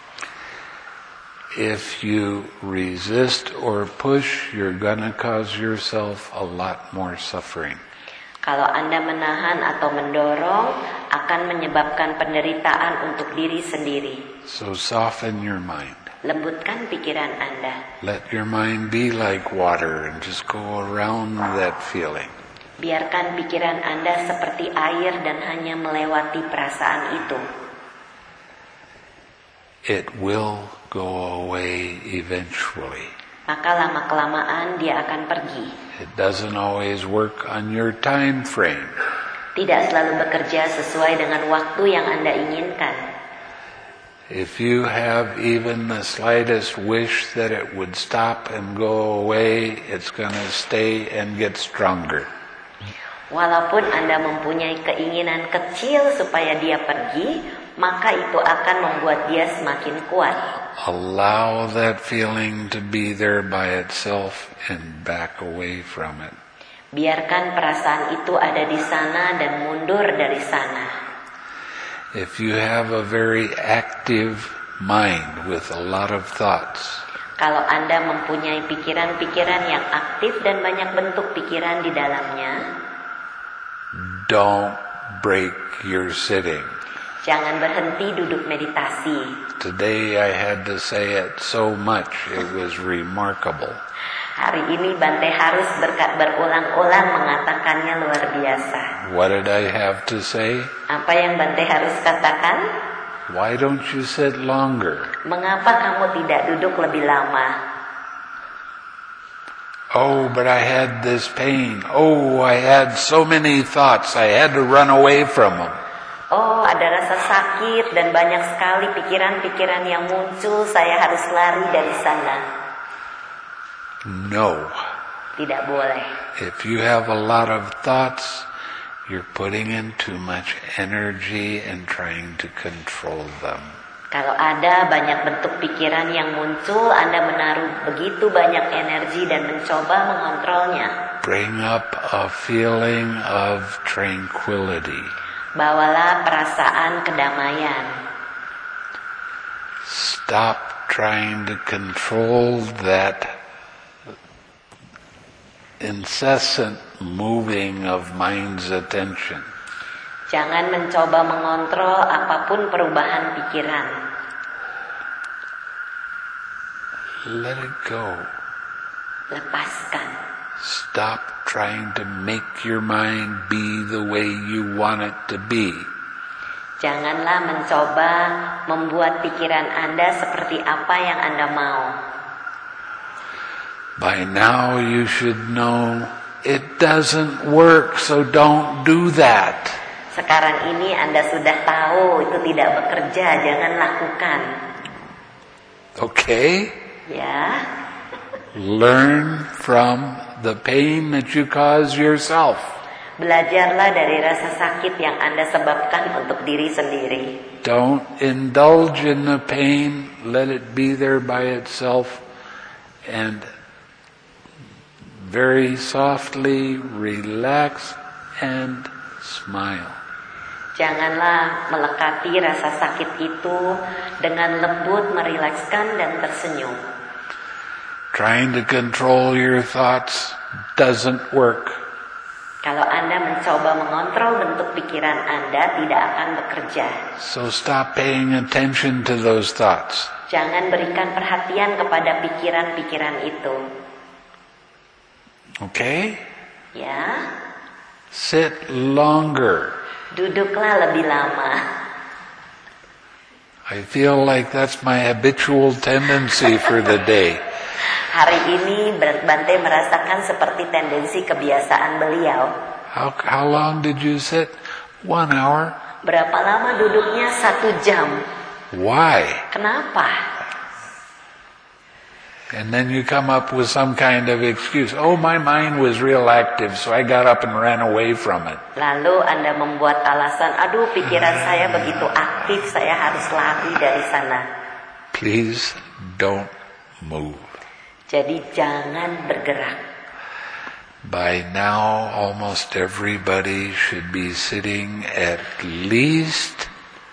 If you resist or push, you're gonna cause yourself a lot more suffering. Kalau Anda menahan atau mendorong, akan menyebabkan penderitaan untuk diri sendiri. So soften your mind. Lembutkan pikiran Anda. Let your mind be like water and just go around that feeling. Biarkan pikiran Anda seperti air dan hanya melewati perasaan itu. It will go away eventually. Maka lama-kelamaan dia akan pergi. It doesn't always work on your time frame. Tidak selalu bekerja sesuai dengan waktu yang Anda inginkan. If you have even the slightest wish that it would stop and go away, it's gonna stay and get stronger. Walaupun Anda mempunyai keinginan kecil supaya dia pergi, maka itu akan membuat dia semakin kuat. Allow that feeling to be there by itself and back away from it. Biarkan perasaan itu ada di sana dan mundur dari sana. If you have a very active mind with a lot of thoughts, kalau Anda mempunyai pikiran-pikiran yang aktif dan banyak bentuk pikiran di dalamnya, don't break your sitting. jangan berhenti duduk meditasi. Today I had to say it so much, it was remarkable. Hari ini Bante harus berkat berulang-ulang mengatakannya luar biasa. What did I have to say? Apa yang Bante harus katakan? Why don't you sit longer? Mengapa kamu tidak duduk lebih lama? Oh, but I had this pain. Oh, I had so many thoughts. I had to run away from them. Oh, ada rasa sakit dan banyak sekali pikiran-pikiran yang muncul. Saya harus lari dari sana. No. Tidak boleh. If you have a lot of thoughts, you're putting in too much energy and trying to control them. Kalau ada banyak bentuk pikiran yang muncul, Anda menaruh begitu banyak energi dan mencoba mengontrolnya. Bring up a feeling of tranquility. Bawalah perasaan kedamaian. Stop trying to control that incessant moving of mind's attention. Jangan mencoba mengontrol apapun perubahan pikiran. Let it go. Lepaskan. Stop trying to make your mind be the way you want it to be. Janganlah mencoba membuat pikiran Anda seperti apa yang Anda mau. By now you should know it doesn't work, so don't do that. Sekarang ini Anda sudah tahu itu tidak bekerja, jangan lakukan. Okay? Ya. Learn from the pain that you cause yourself. Belajarlah dari rasa sakit yang Anda sebabkan untuk diri sendiri. Don't indulge in the pain, let it be there by itself, and very softly relax and smile. Janganlah melekati rasa sakit itu, dengan lembut merilekskan dan tersenyum. Trying to control your thoughts doesn't work. Kalau Anda mencoba mengontrol bentuk pikiran Anda, tidak akan bekerja. So stop paying attention to those thoughts. Jangan berikan perhatian kepada pikiran-pikiran itu. Okay? Ya. Sit longer. Duduklah lebih lama. I feel like that's my habitual tendency for the day. Hari ini Bante merasakan seperti tendensi kebiasaan beliau. How, how long did you sit? One hour? Berapa lama duduknya? Satu jam. Why? Kenapa? And then you come up with some kind of excuse. Oh, my mind was real active, so I got up and ran away from it. Lalu Anda membuat alasan, aduh pikiran saya begitu aktif, saya harus lari dari sana. Please don't move. Jadi jangan bergerak. By now, almost everybody should be sitting at least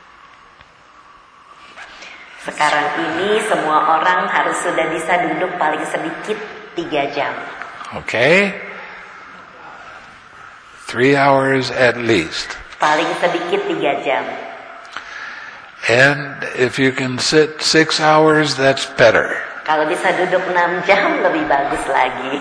Sekarang ini semua orang harus sudah bisa duduk paling sedikit tiga jam. Okay? Three hours at least. Paling sedikit tiga jam. And if you can sit six hours, that's better. Kalau bisa duduk enam jam lebih bagus lagi.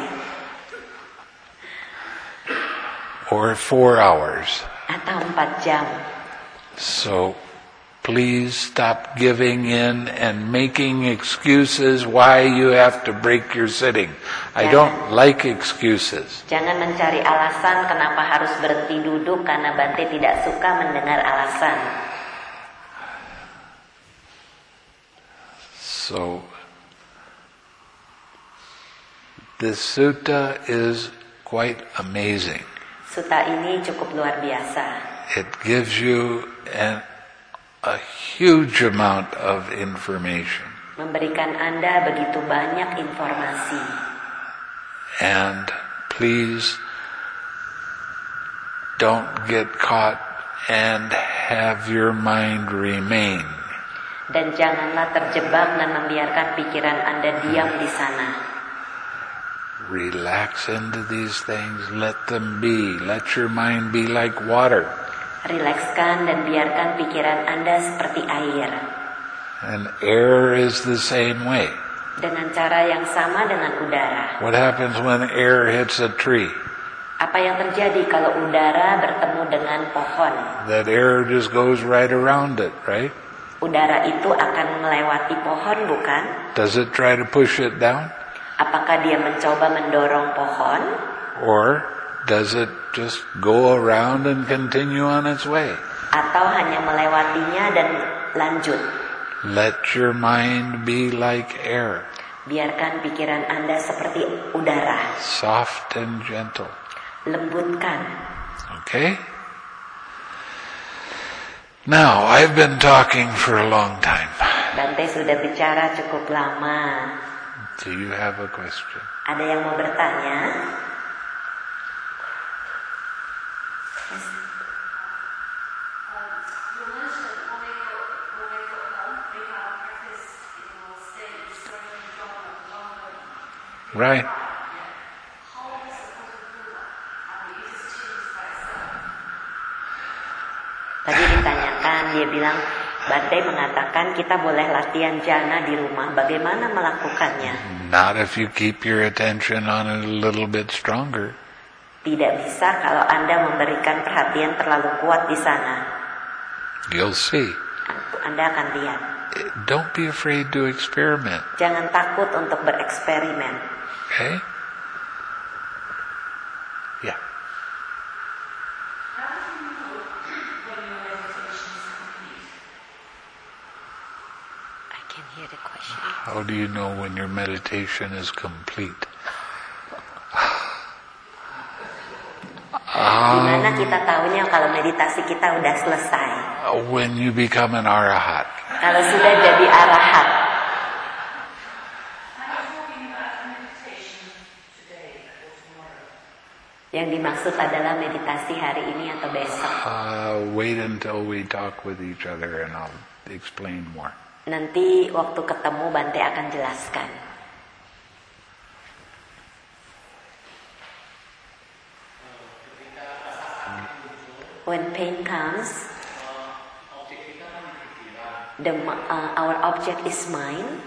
Or four hours. Atau empat jam. So please stop giving in and making excuses why you have to break your sitting. I don't like excuses. Jangan mencari alasan kenapa harus berhenti duduk, karena Bante tidak suka mendengar alasan. So this sutta is quite amazing. Sutta ini cukup luar biasa. It gives you an a huge amount of information. Memberikan Anda begitu banyak informasi. And please don't get caught and have your mind remain. Dan janganlah terjebak dan membiarkan pikiran Anda diam di sana. Relax into these things, let them be. Let your mind be like water. Rilekskan dan biarkan pikiran Anda seperti air. And air is the same way. Dengan cara yang sama dengan udara. What happens when air hits a tree? Apa yang terjadi kalau udara bertemu dengan pohon? That air just goes right around it, right? Udara itu akan melewati pohon, bukan? Does it try to push it down? Apakah dia mencoba mendorong pohon? Or does it just go around and continue on its way? Atau hanya melewatinya dan lanjut? Let your mind be like air. Biarkan pikiran Anda seperti udara. Soft and gentle. Lembutkan. Okay? Now, I've been talking for a long time. Bante sudah bicara cukup lama. Do you have a question? Ada yang mau bertanya? Right. Tadi ditanyakan, dia bilang, Bante mengatakan kita boleh latihan jana di rumah. Bagaimana melakukannya? Not if you keep your attention on it a little bit stronger. Tidak bisa kalau Anda memberikan perhatian terlalu kuat di sana. You'll see. Anda akan lihat. Don't be afraid to experiment. Jangan takut untuk bereksperimen. Okay? Yeah. I can hear the question. How do you know when your meditation is complete? Gimana kita tahunya kalau meditasi kita udah selesai? When you become an arahat. Kalau sudah jadi arahat. Yang dimaksud adalah meditasi hari ini atau besok. Uh, wait until we talk with each other and I'll explain more. Nanti waktu ketemu Bante akan jelaskan. When pain comes, the, uh, our object is mind.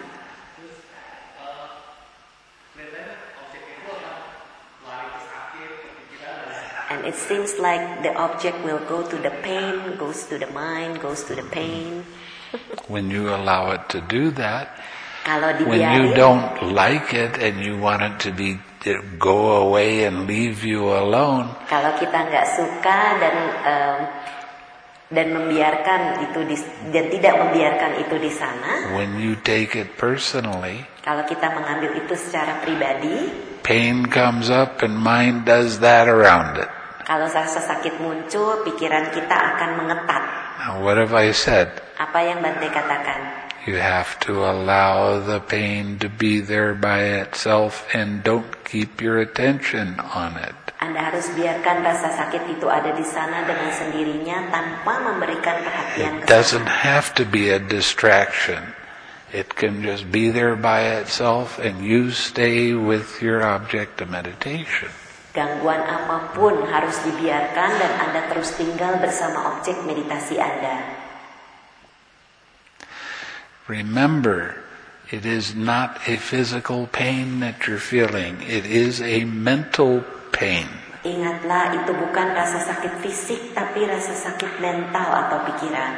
And it seems like the object will go to the pain, goes to the mind, goes to the pain. When you allow it to do that, Kalau when dibiarin, you don't like it and you want it to be go away and leave you alone, kalau kita nggak suka dan um, dan membiarkan itu di, dan tidak membiarkan itu di sana, when you take it personally, kalau kita mengambil itu secara pribadi, pain comes up and mind does that around it. kalau rasa sakit muncul, pikiran kita akan mengetat. Now what have I said? Apa yang Bante katakan? You have to allow the pain to be there by itself and don't keep your attention on it. Anda harus biarkan rasa sakit itu ada di sana dengan sendirinya tanpa memberikan perhatian It ke doesn't sana. have to be a distraction. It can just be there by itself and you stay with your object of meditation. Gangguan apapun harus dibiarkan dan Anda terus tinggal bersama objek meditasi Anda. Remember, it is not a physical pain that you're feeling. It is a mental pain. Ingatlah, itu bukan rasa sakit fisik, tapi rasa sakit mental atau pikiran.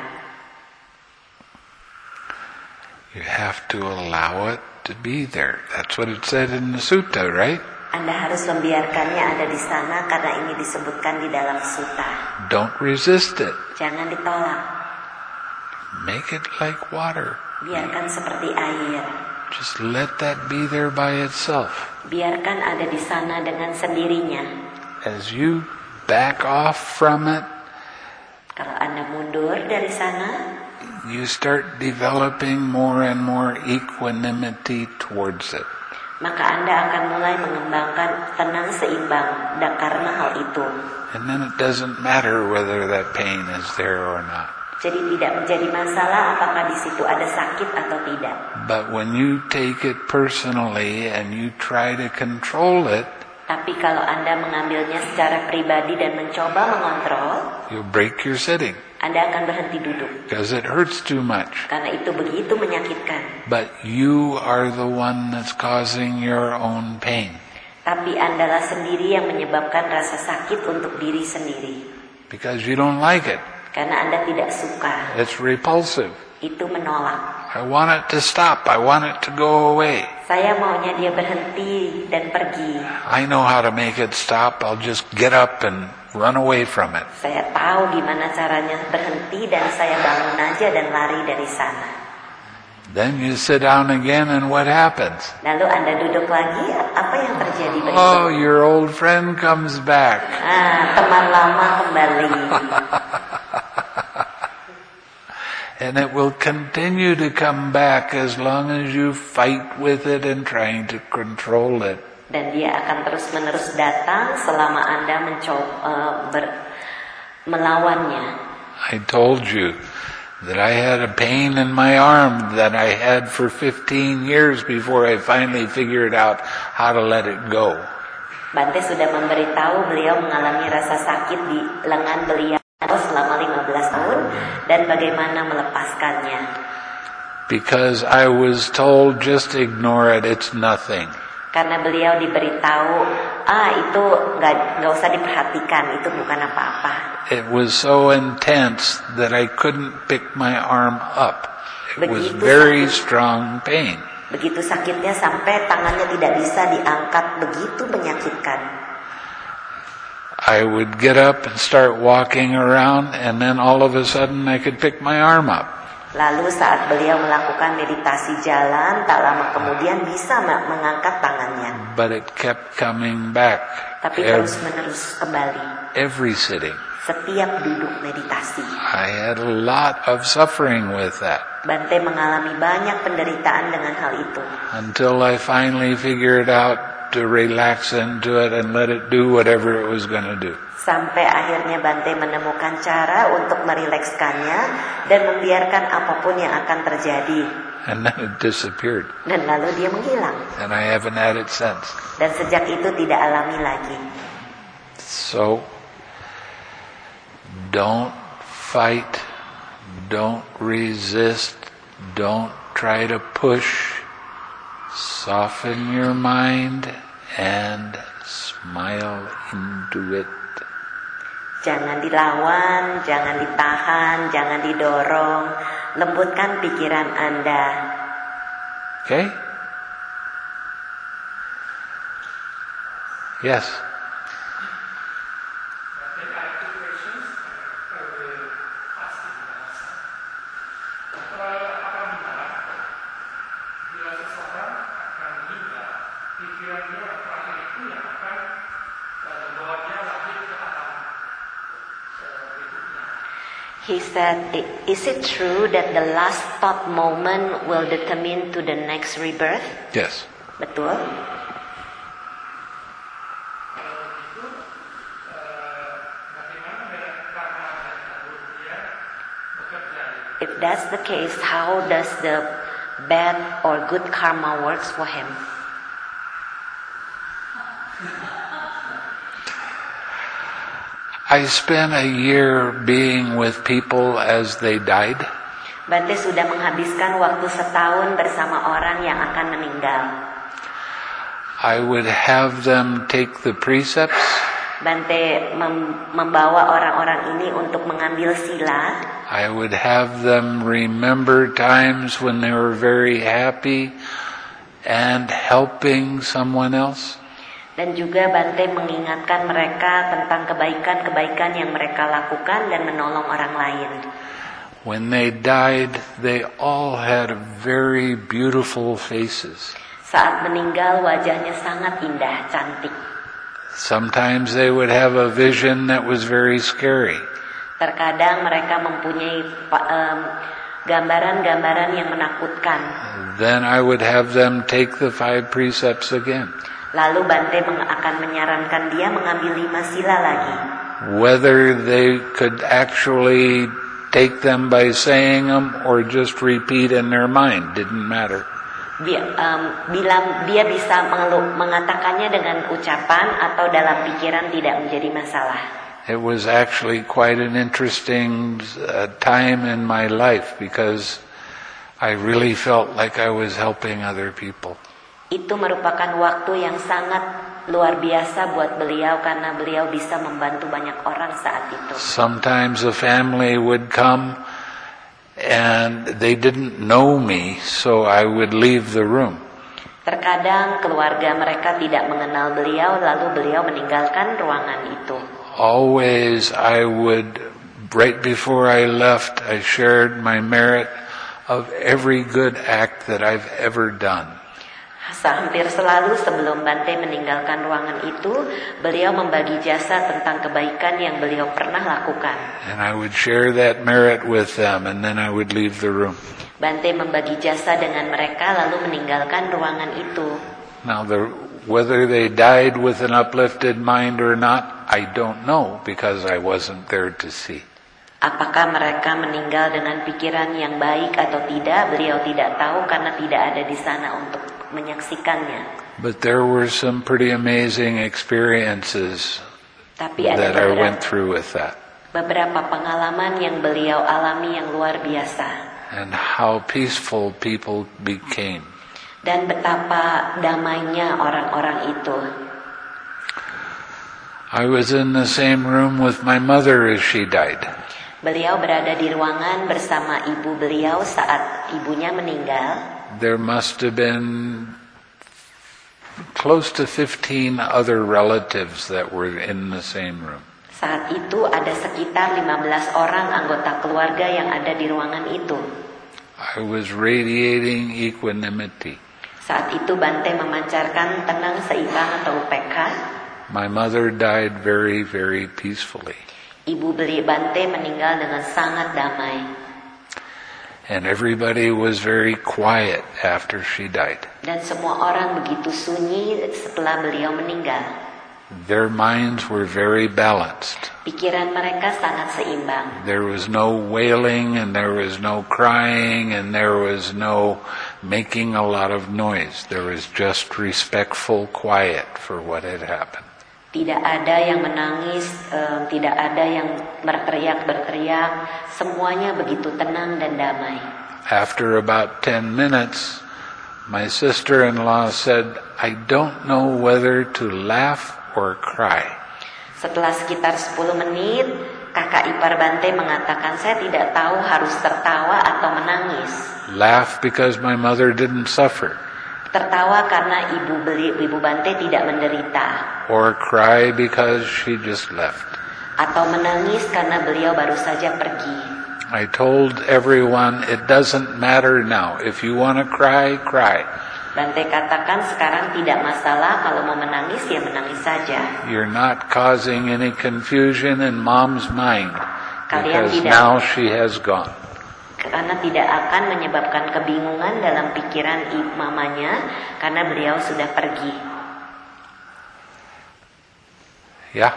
You have to allow it to be there. That's what it said in the sutta, right? Anda harus membiarkannya ada di sana karena ini disebutkan di dalam sutta. Don't resist it. Jangan ditolak. Make it like water. Biarkan seperti air. Just let that be there by itself. Biarkan ada di sana dengan sendirinya. As you back off from it, Kalau Anda mundur dari sana, you start developing more and more equanimity towards it. maka Anda akan mulai mengembangkan tenang seimbang dan karena hal itu. And then it doesn't matter whether that pain is there or not. Jadi tidak menjadi masalah apakah di situ ada sakit atau tidak. But when you take it personally and you try to control it, Tapi kalau Anda mengambilnya secara pribadi dan mencoba mengontrol, you'll break your sitting Anda akan berhenti duduk. because it hurts too much. Karena itu begitu menyakitkan. But you are the one that's causing your own pain Tapi Andalah sendiri yang menyebabkan rasa sakit untuk diri sendiri. because you don't like it. Karena Anda tidak suka. It's repulsive. Itu menolak. I want it to stop. I want it to go away. Saya maunya dia berhenti dan pergi. I know how to make it stop. I'll just get up and run away from it. Saya tahu gimana caranya berhenti dan saya bangun aja dan lari dari sana. Then you sit down again and what happens? Lalu Anda duduk lagi, apa yang terjadi Oh, berikutnya? your old friend comes back. Ah, teman lama kembali. And it will continue to come back as long as you fight with it and trying to control it. Dan dia akan terus-menerus datang selama Anda mencoba uh, ber, melawannya. I told you that I had a pain in my arm that I had for fifteen years before I finally figured out how to let it go. Bante sudah memberitahu beliau mengalami rasa sakit di lengan beliau selama lima belas tahun dan bagaimana melepaskannya. Because I was told, just ignore it, it's nothing. Karena beliau diberitahu, ah itu nggak nggak usah diperhatikan, itu bukan apa-apa. It was so intense that I couldn't pick my arm up. It was very strong pain. Begitu sakitnya sampai tangannya tidak bisa diangkat, begitu menyakitkan. I would get up and start walking around, and then all of a sudden I could pick my arm up. Lalu saat beliau melakukan meditasi jalan, tak lama kemudian bisa mengangkat tangannya. But it kept coming back. Tapi terus menerus kembali. Every sitting. Setiap duduk meditasi. I had a lot of suffering with that. Bante mengalami banyak penderitaan dengan hal itu. Until I finally figured out to relax into it and let it do whatever it was going to do. Sampai akhirnya Bante menemukan cara untuk merilekskannya dan membiarkan apapun yang akan terjadi. And then it disappeared. Dan lalu dia menghilang. And I haven't had it since. Dan sejak itu tidak alami lagi. So, don't fight, don't resist, don't try to push. Soften your mind and smile into it. Jangan dilawan, jangan ditahan, jangan didorong. Lembutkan pikiran Anda. Okay? Yes. He said, is it true that the last thought moment will determine to the next rebirth? Yes. Betul. If that's the case, how does the bad or good karma works for him? I spent a year being with people as they died. Bante sudah menghabiskan waktu setahun bersama orang yang akan meninggal. I would have them take the precepts. Bante mem- membawa orang-orang ini untuk mengambil sila. I would have them remember times when they were very happy and helping someone else. Dan juga Bante mengingatkan mereka tentang kebaikan-kebaikan yang mereka lakukan dan menolong orang lain. When they died, they all had very beautiful faces. Saat meninggal wajahnya sangat indah, cantik. Sometimes they would have a vision that was very scary. Terkadang mereka mempunyai um, gambaran-gambaran yang menakutkan. Then I would have them take the five precepts again. Lalu Bante akan menyarankan dia mengambil lima sila lagi. Whether they could actually take them by saying them or just repeat in their mind, didn't matter. Dia, um, bila dia bisa mengatakannya dengan ucapan atau dalam pikiran tidak menjadi masalah. It was actually quite an interesting uh, time in my life because I really felt like I was helping other people. Itu merupakan waktu yang sangat luar biasa buat beliau karena beliau bisa membantu banyak orang saat itu. Sometimes a family would come and they didn't know me, so I would leave the room. Terkadang keluarga mereka tidak mengenal beliau, lalu beliau meninggalkan ruangan itu. Always I would, right before I left, I shared my merit of every good act that I've ever done. Hampir selalu sebelum Bante meninggalkan ruangan itu, beliau membagi jasa tentang kebaikan yang beliau pernah lakukan. And I would share that merit with them, and then I would leave the room. Bante membagi jasa dengan mereka lalu meninggalkan ruangan itu. Now, the, whether they died with an uplifted mind or not, I don't know because I wasn't there to see. Apakah mereka meninggal dengan pikiran yang baik atau tidak, beliau tidak tahu karena tidak ada di sana untuk menyaksikannya. But there were some pretty amazing experiences Tapi ada that I beberapa, went through with that. Beberapa pengalaman yang beliau alami yang luar biasa. And how peaceful people became. Dan betapa damainya orang-orang itu. I was in the same room with my mother as she died. Beliau berada di ruangan bersama ibu beliau saat ibunya meninggal. There must have been close to fifteen other relatives that were in the same room. Saat itu ada sekitar lima belas orang anggota keluarga yang ada di ruangan itu. I was radiating equanimity. Saat itu Bante memancarkan tenang, seimbang atau U P K. My mother died very, very peacefully. Ibu beli Bante meninggal dengan sangat damai. And everybody was very quiet after she died. Dan semua orang begitu sunyi setelah beliau meninggal. Their minds were very balanced. Pikiran mereka sangat seimbang. There was no wailing and there was no crying and there was no making a lot of noise. There was just respectful quiet for what had happened. Tidak ada yang menangis, um, tidak ada yang berteriak-berteriak. Semuanya begitu tenang dan damai. After about ten minutes, my sister-in-law said, I don't know whether to laugh or cry. Setelah sekitar sepuluh menit, kakak ipar Bante mengatakan, saya tidak tahu harus tertawa atau menangis. Laugh because my mother didn't suffer. Tertawa karena ibu beli ibu Bante tidak menderita. Or cry because she just left. Atau menangis karena beliau baru saja pergi. I told everyone, it doesn't matter now. If you want to cry, cry. Bante katakan sekarang tidak masalah, kalau mau menangis ya menangis saja. You're not causing any confusion in mom's mind. Kalian Because tidak, now she has gone. Karena tidak akan menyebabkan kebingungan dalam pikiran ibu mamanya, karena beliau sudah pergi. Ya.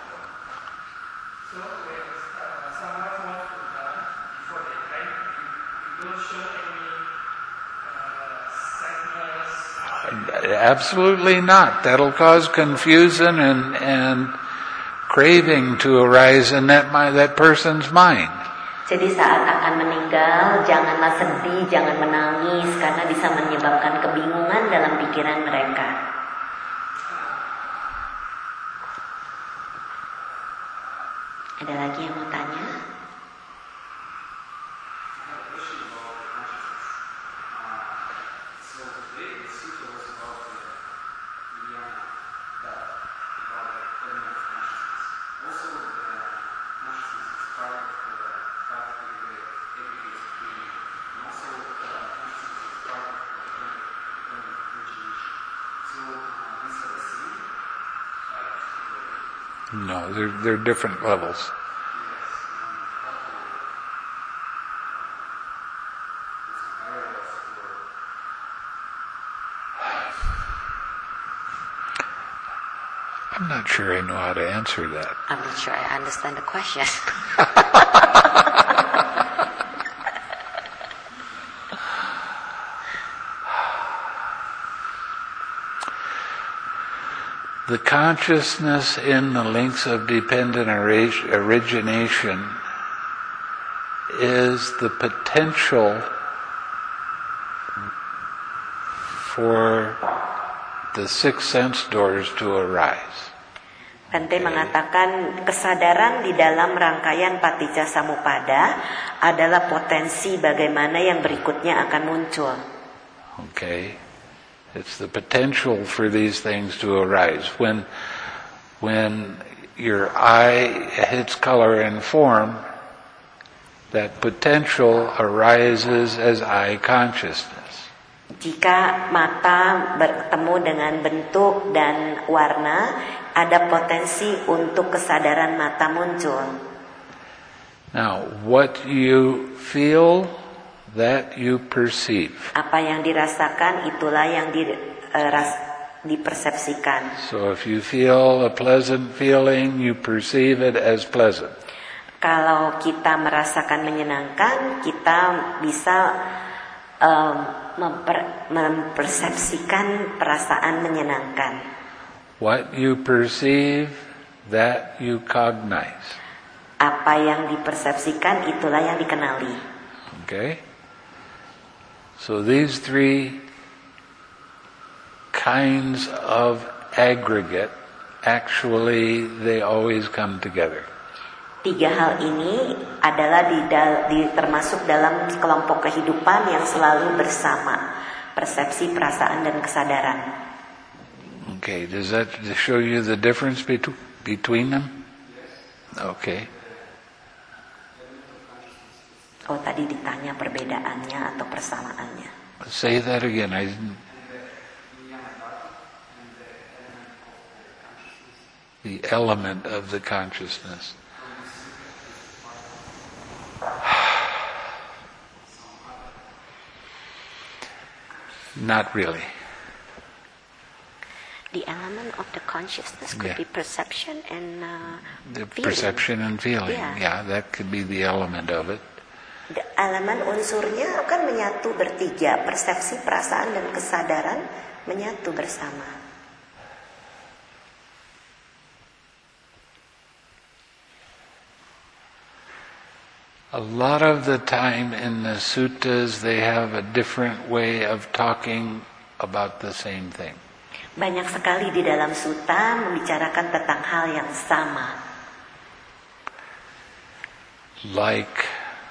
Absolutely not. That'll cause confusion and and craving to arise in that my, that person's mind. Jadi saat akan meninggal, janganlah sedih, jangan menangis, karena bisa menyebabkan kebingungan dalam pikiran mereka. Ada lagi yang mau tanya? No, they're, they're different levels. I'm not sure I know how to answer that. I'm not sure I understand the question. The consciousness in the links of dependent origination is the potential for the six sense doors to arise. Bante mengatakan kesadaran di dalam rangkaian paticca samuppada adalah potensi bagaimana yang berikutnya akan muncul. Okay. It's the potential for these things to arise. When, when your eye hits color and form, that potential arises as eye consciousness. Jika mata bertemu dengan bentuk dan warna, ada potensi untuk kesadaran mata muncul. Now, what you feel, that you perceive. Apa yang dirasakan itulah yang di, uh, ras, dipersepsikan. So if you feel a pleasant feeling, you perceive it as pleasant. Kalau kita merasakan menyenangkan, kita bisa um, memper, mempersepsikan perasaan menyenangkan. What you perceive, that you cognize. Apa yang dipersepsikan itulah yang dikenali. Okay? So these three kinds of aggregate, actually they always come together. Tiga hal ini adalah di, di termasuk dalam kelompok kehidupan yang selalu bersama. Persepsi, perasaan, dan kesadaran. Okay, does that show you the difference between between them? Okay. Oh, tadi ditanya perbedaannya atau persamaannya. Say that again. I didn't. The element of the consciousness. Not really. The element of the consciousness could Yeah. be perception and uh, The feeling. perception and feeling. Yeah. Yeah, that could be the element of it. The elemen unsurnya akan menyatu bertiga. Persepsi, perasaan, dan kesadaran menyatu bersama. A lot of the time in the suttas, they have a different way of talking about the same thing. Banyak sekali di dalam sutta membicarakan tentang hal yang sama. Like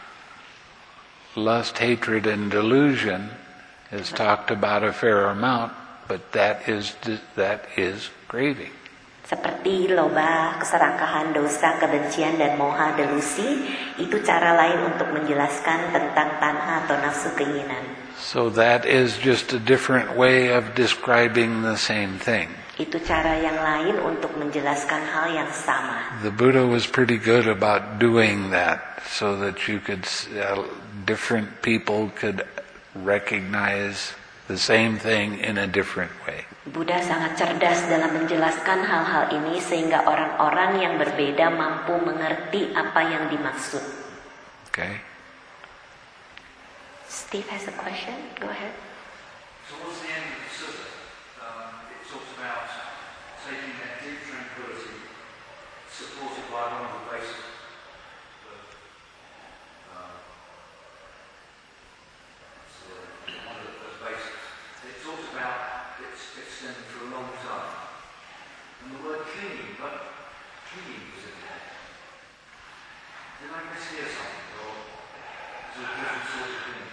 lust, hatred, and delusion is talked about a fair amount, but that is that is craving. Seperti loba, keserakahan, dosa, kebencian, dan moha, delusi, itu cara lain untuk menjelaskan tentang tanha atau nafsu keinginan. So that is just a different way of describing the same thing. Itu cara yang lain untuk menjelaskan hal yang sama. The Buddha was pretty good about doing that so that you could, uh, different people could recognize the same thing in a different way. Buddha sangat cerdas dalam menjelaskan hal-hal ini sehingga orang-orang yang berbeda mampu mengerti apa yang dimaksud. Okay? Steve has a question. Go ahead. Towards the end of the sutta, um, it talks about taking that deep tranquility, supported by one of the basics. But, um, so one of those basics. It talks about it's extended for a long time, and the word clinging, but clinging was in there. Did I mishear something, or is there a different sort of clinging?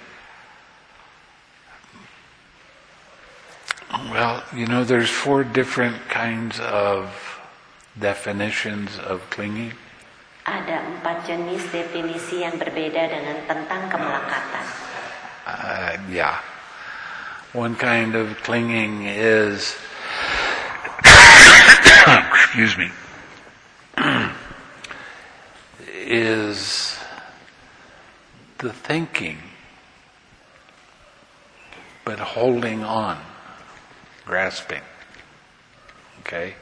Well, you know, there's four different kinds of definitions of clinging. Ada empat jenis definisi yang berbeda dengan tentang kemelekatan. Uh, yeah. One kind of clinging is, excuse me, is the thinking, but holding on, grasping. Okay?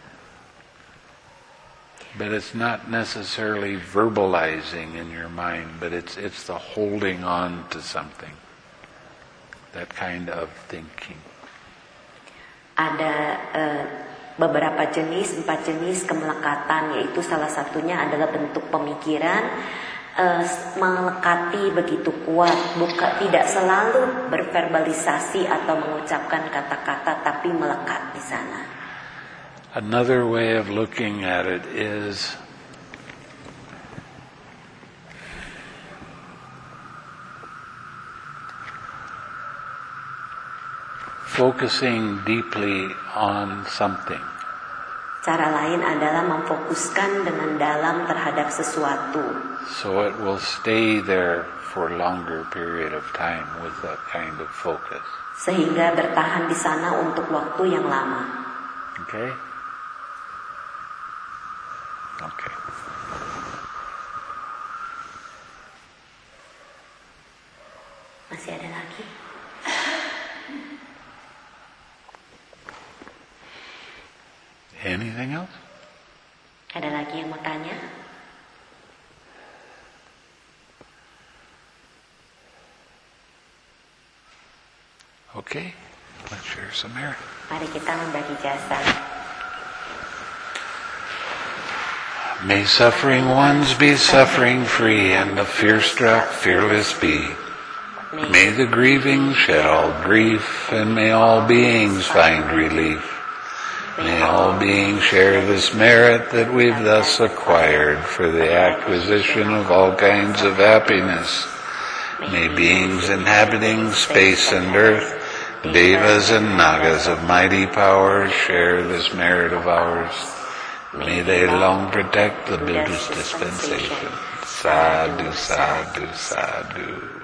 But it's not necessarily verbalizing in your mind, but it's it's the holding on to something. That kind of thinking. Ada uh, beberapa jenis, empat jenis kemelekatan, yaitu salah satunya adalah bentuk pemikiran uh, melekati begitu kuat, bukan tidak selalu berverbalisasi atau mengucapkan kata-kata, tapi melekat di sana. Another way of looking at it is focusing deeply on something. Cara lain adalah memfokuskan dengan dalam terhadap sesuatu. So it will stay there for a longer period of time with that kind of focus. Sehingga bertahan di sana untuk waktu yang lama. Okay? Okay. Masih ada lagi? Anything else? Ada lagi yang mau tanya? Okay. Let's share some merit. Mari kita membagi jasa. May suffering ones be suffering free, and the fear-struck fearless be. May the grieving shed all grief, and may all beings find relief. May all beings share this merit that we've thus acquired for the acquisition of all kinds of happiness. May beings inhabiting space and earth, devas and nagas of mighty power, share this merit of ours. May they long protect the Buddhist dispensation. Sadhu, sadhu, sadhu.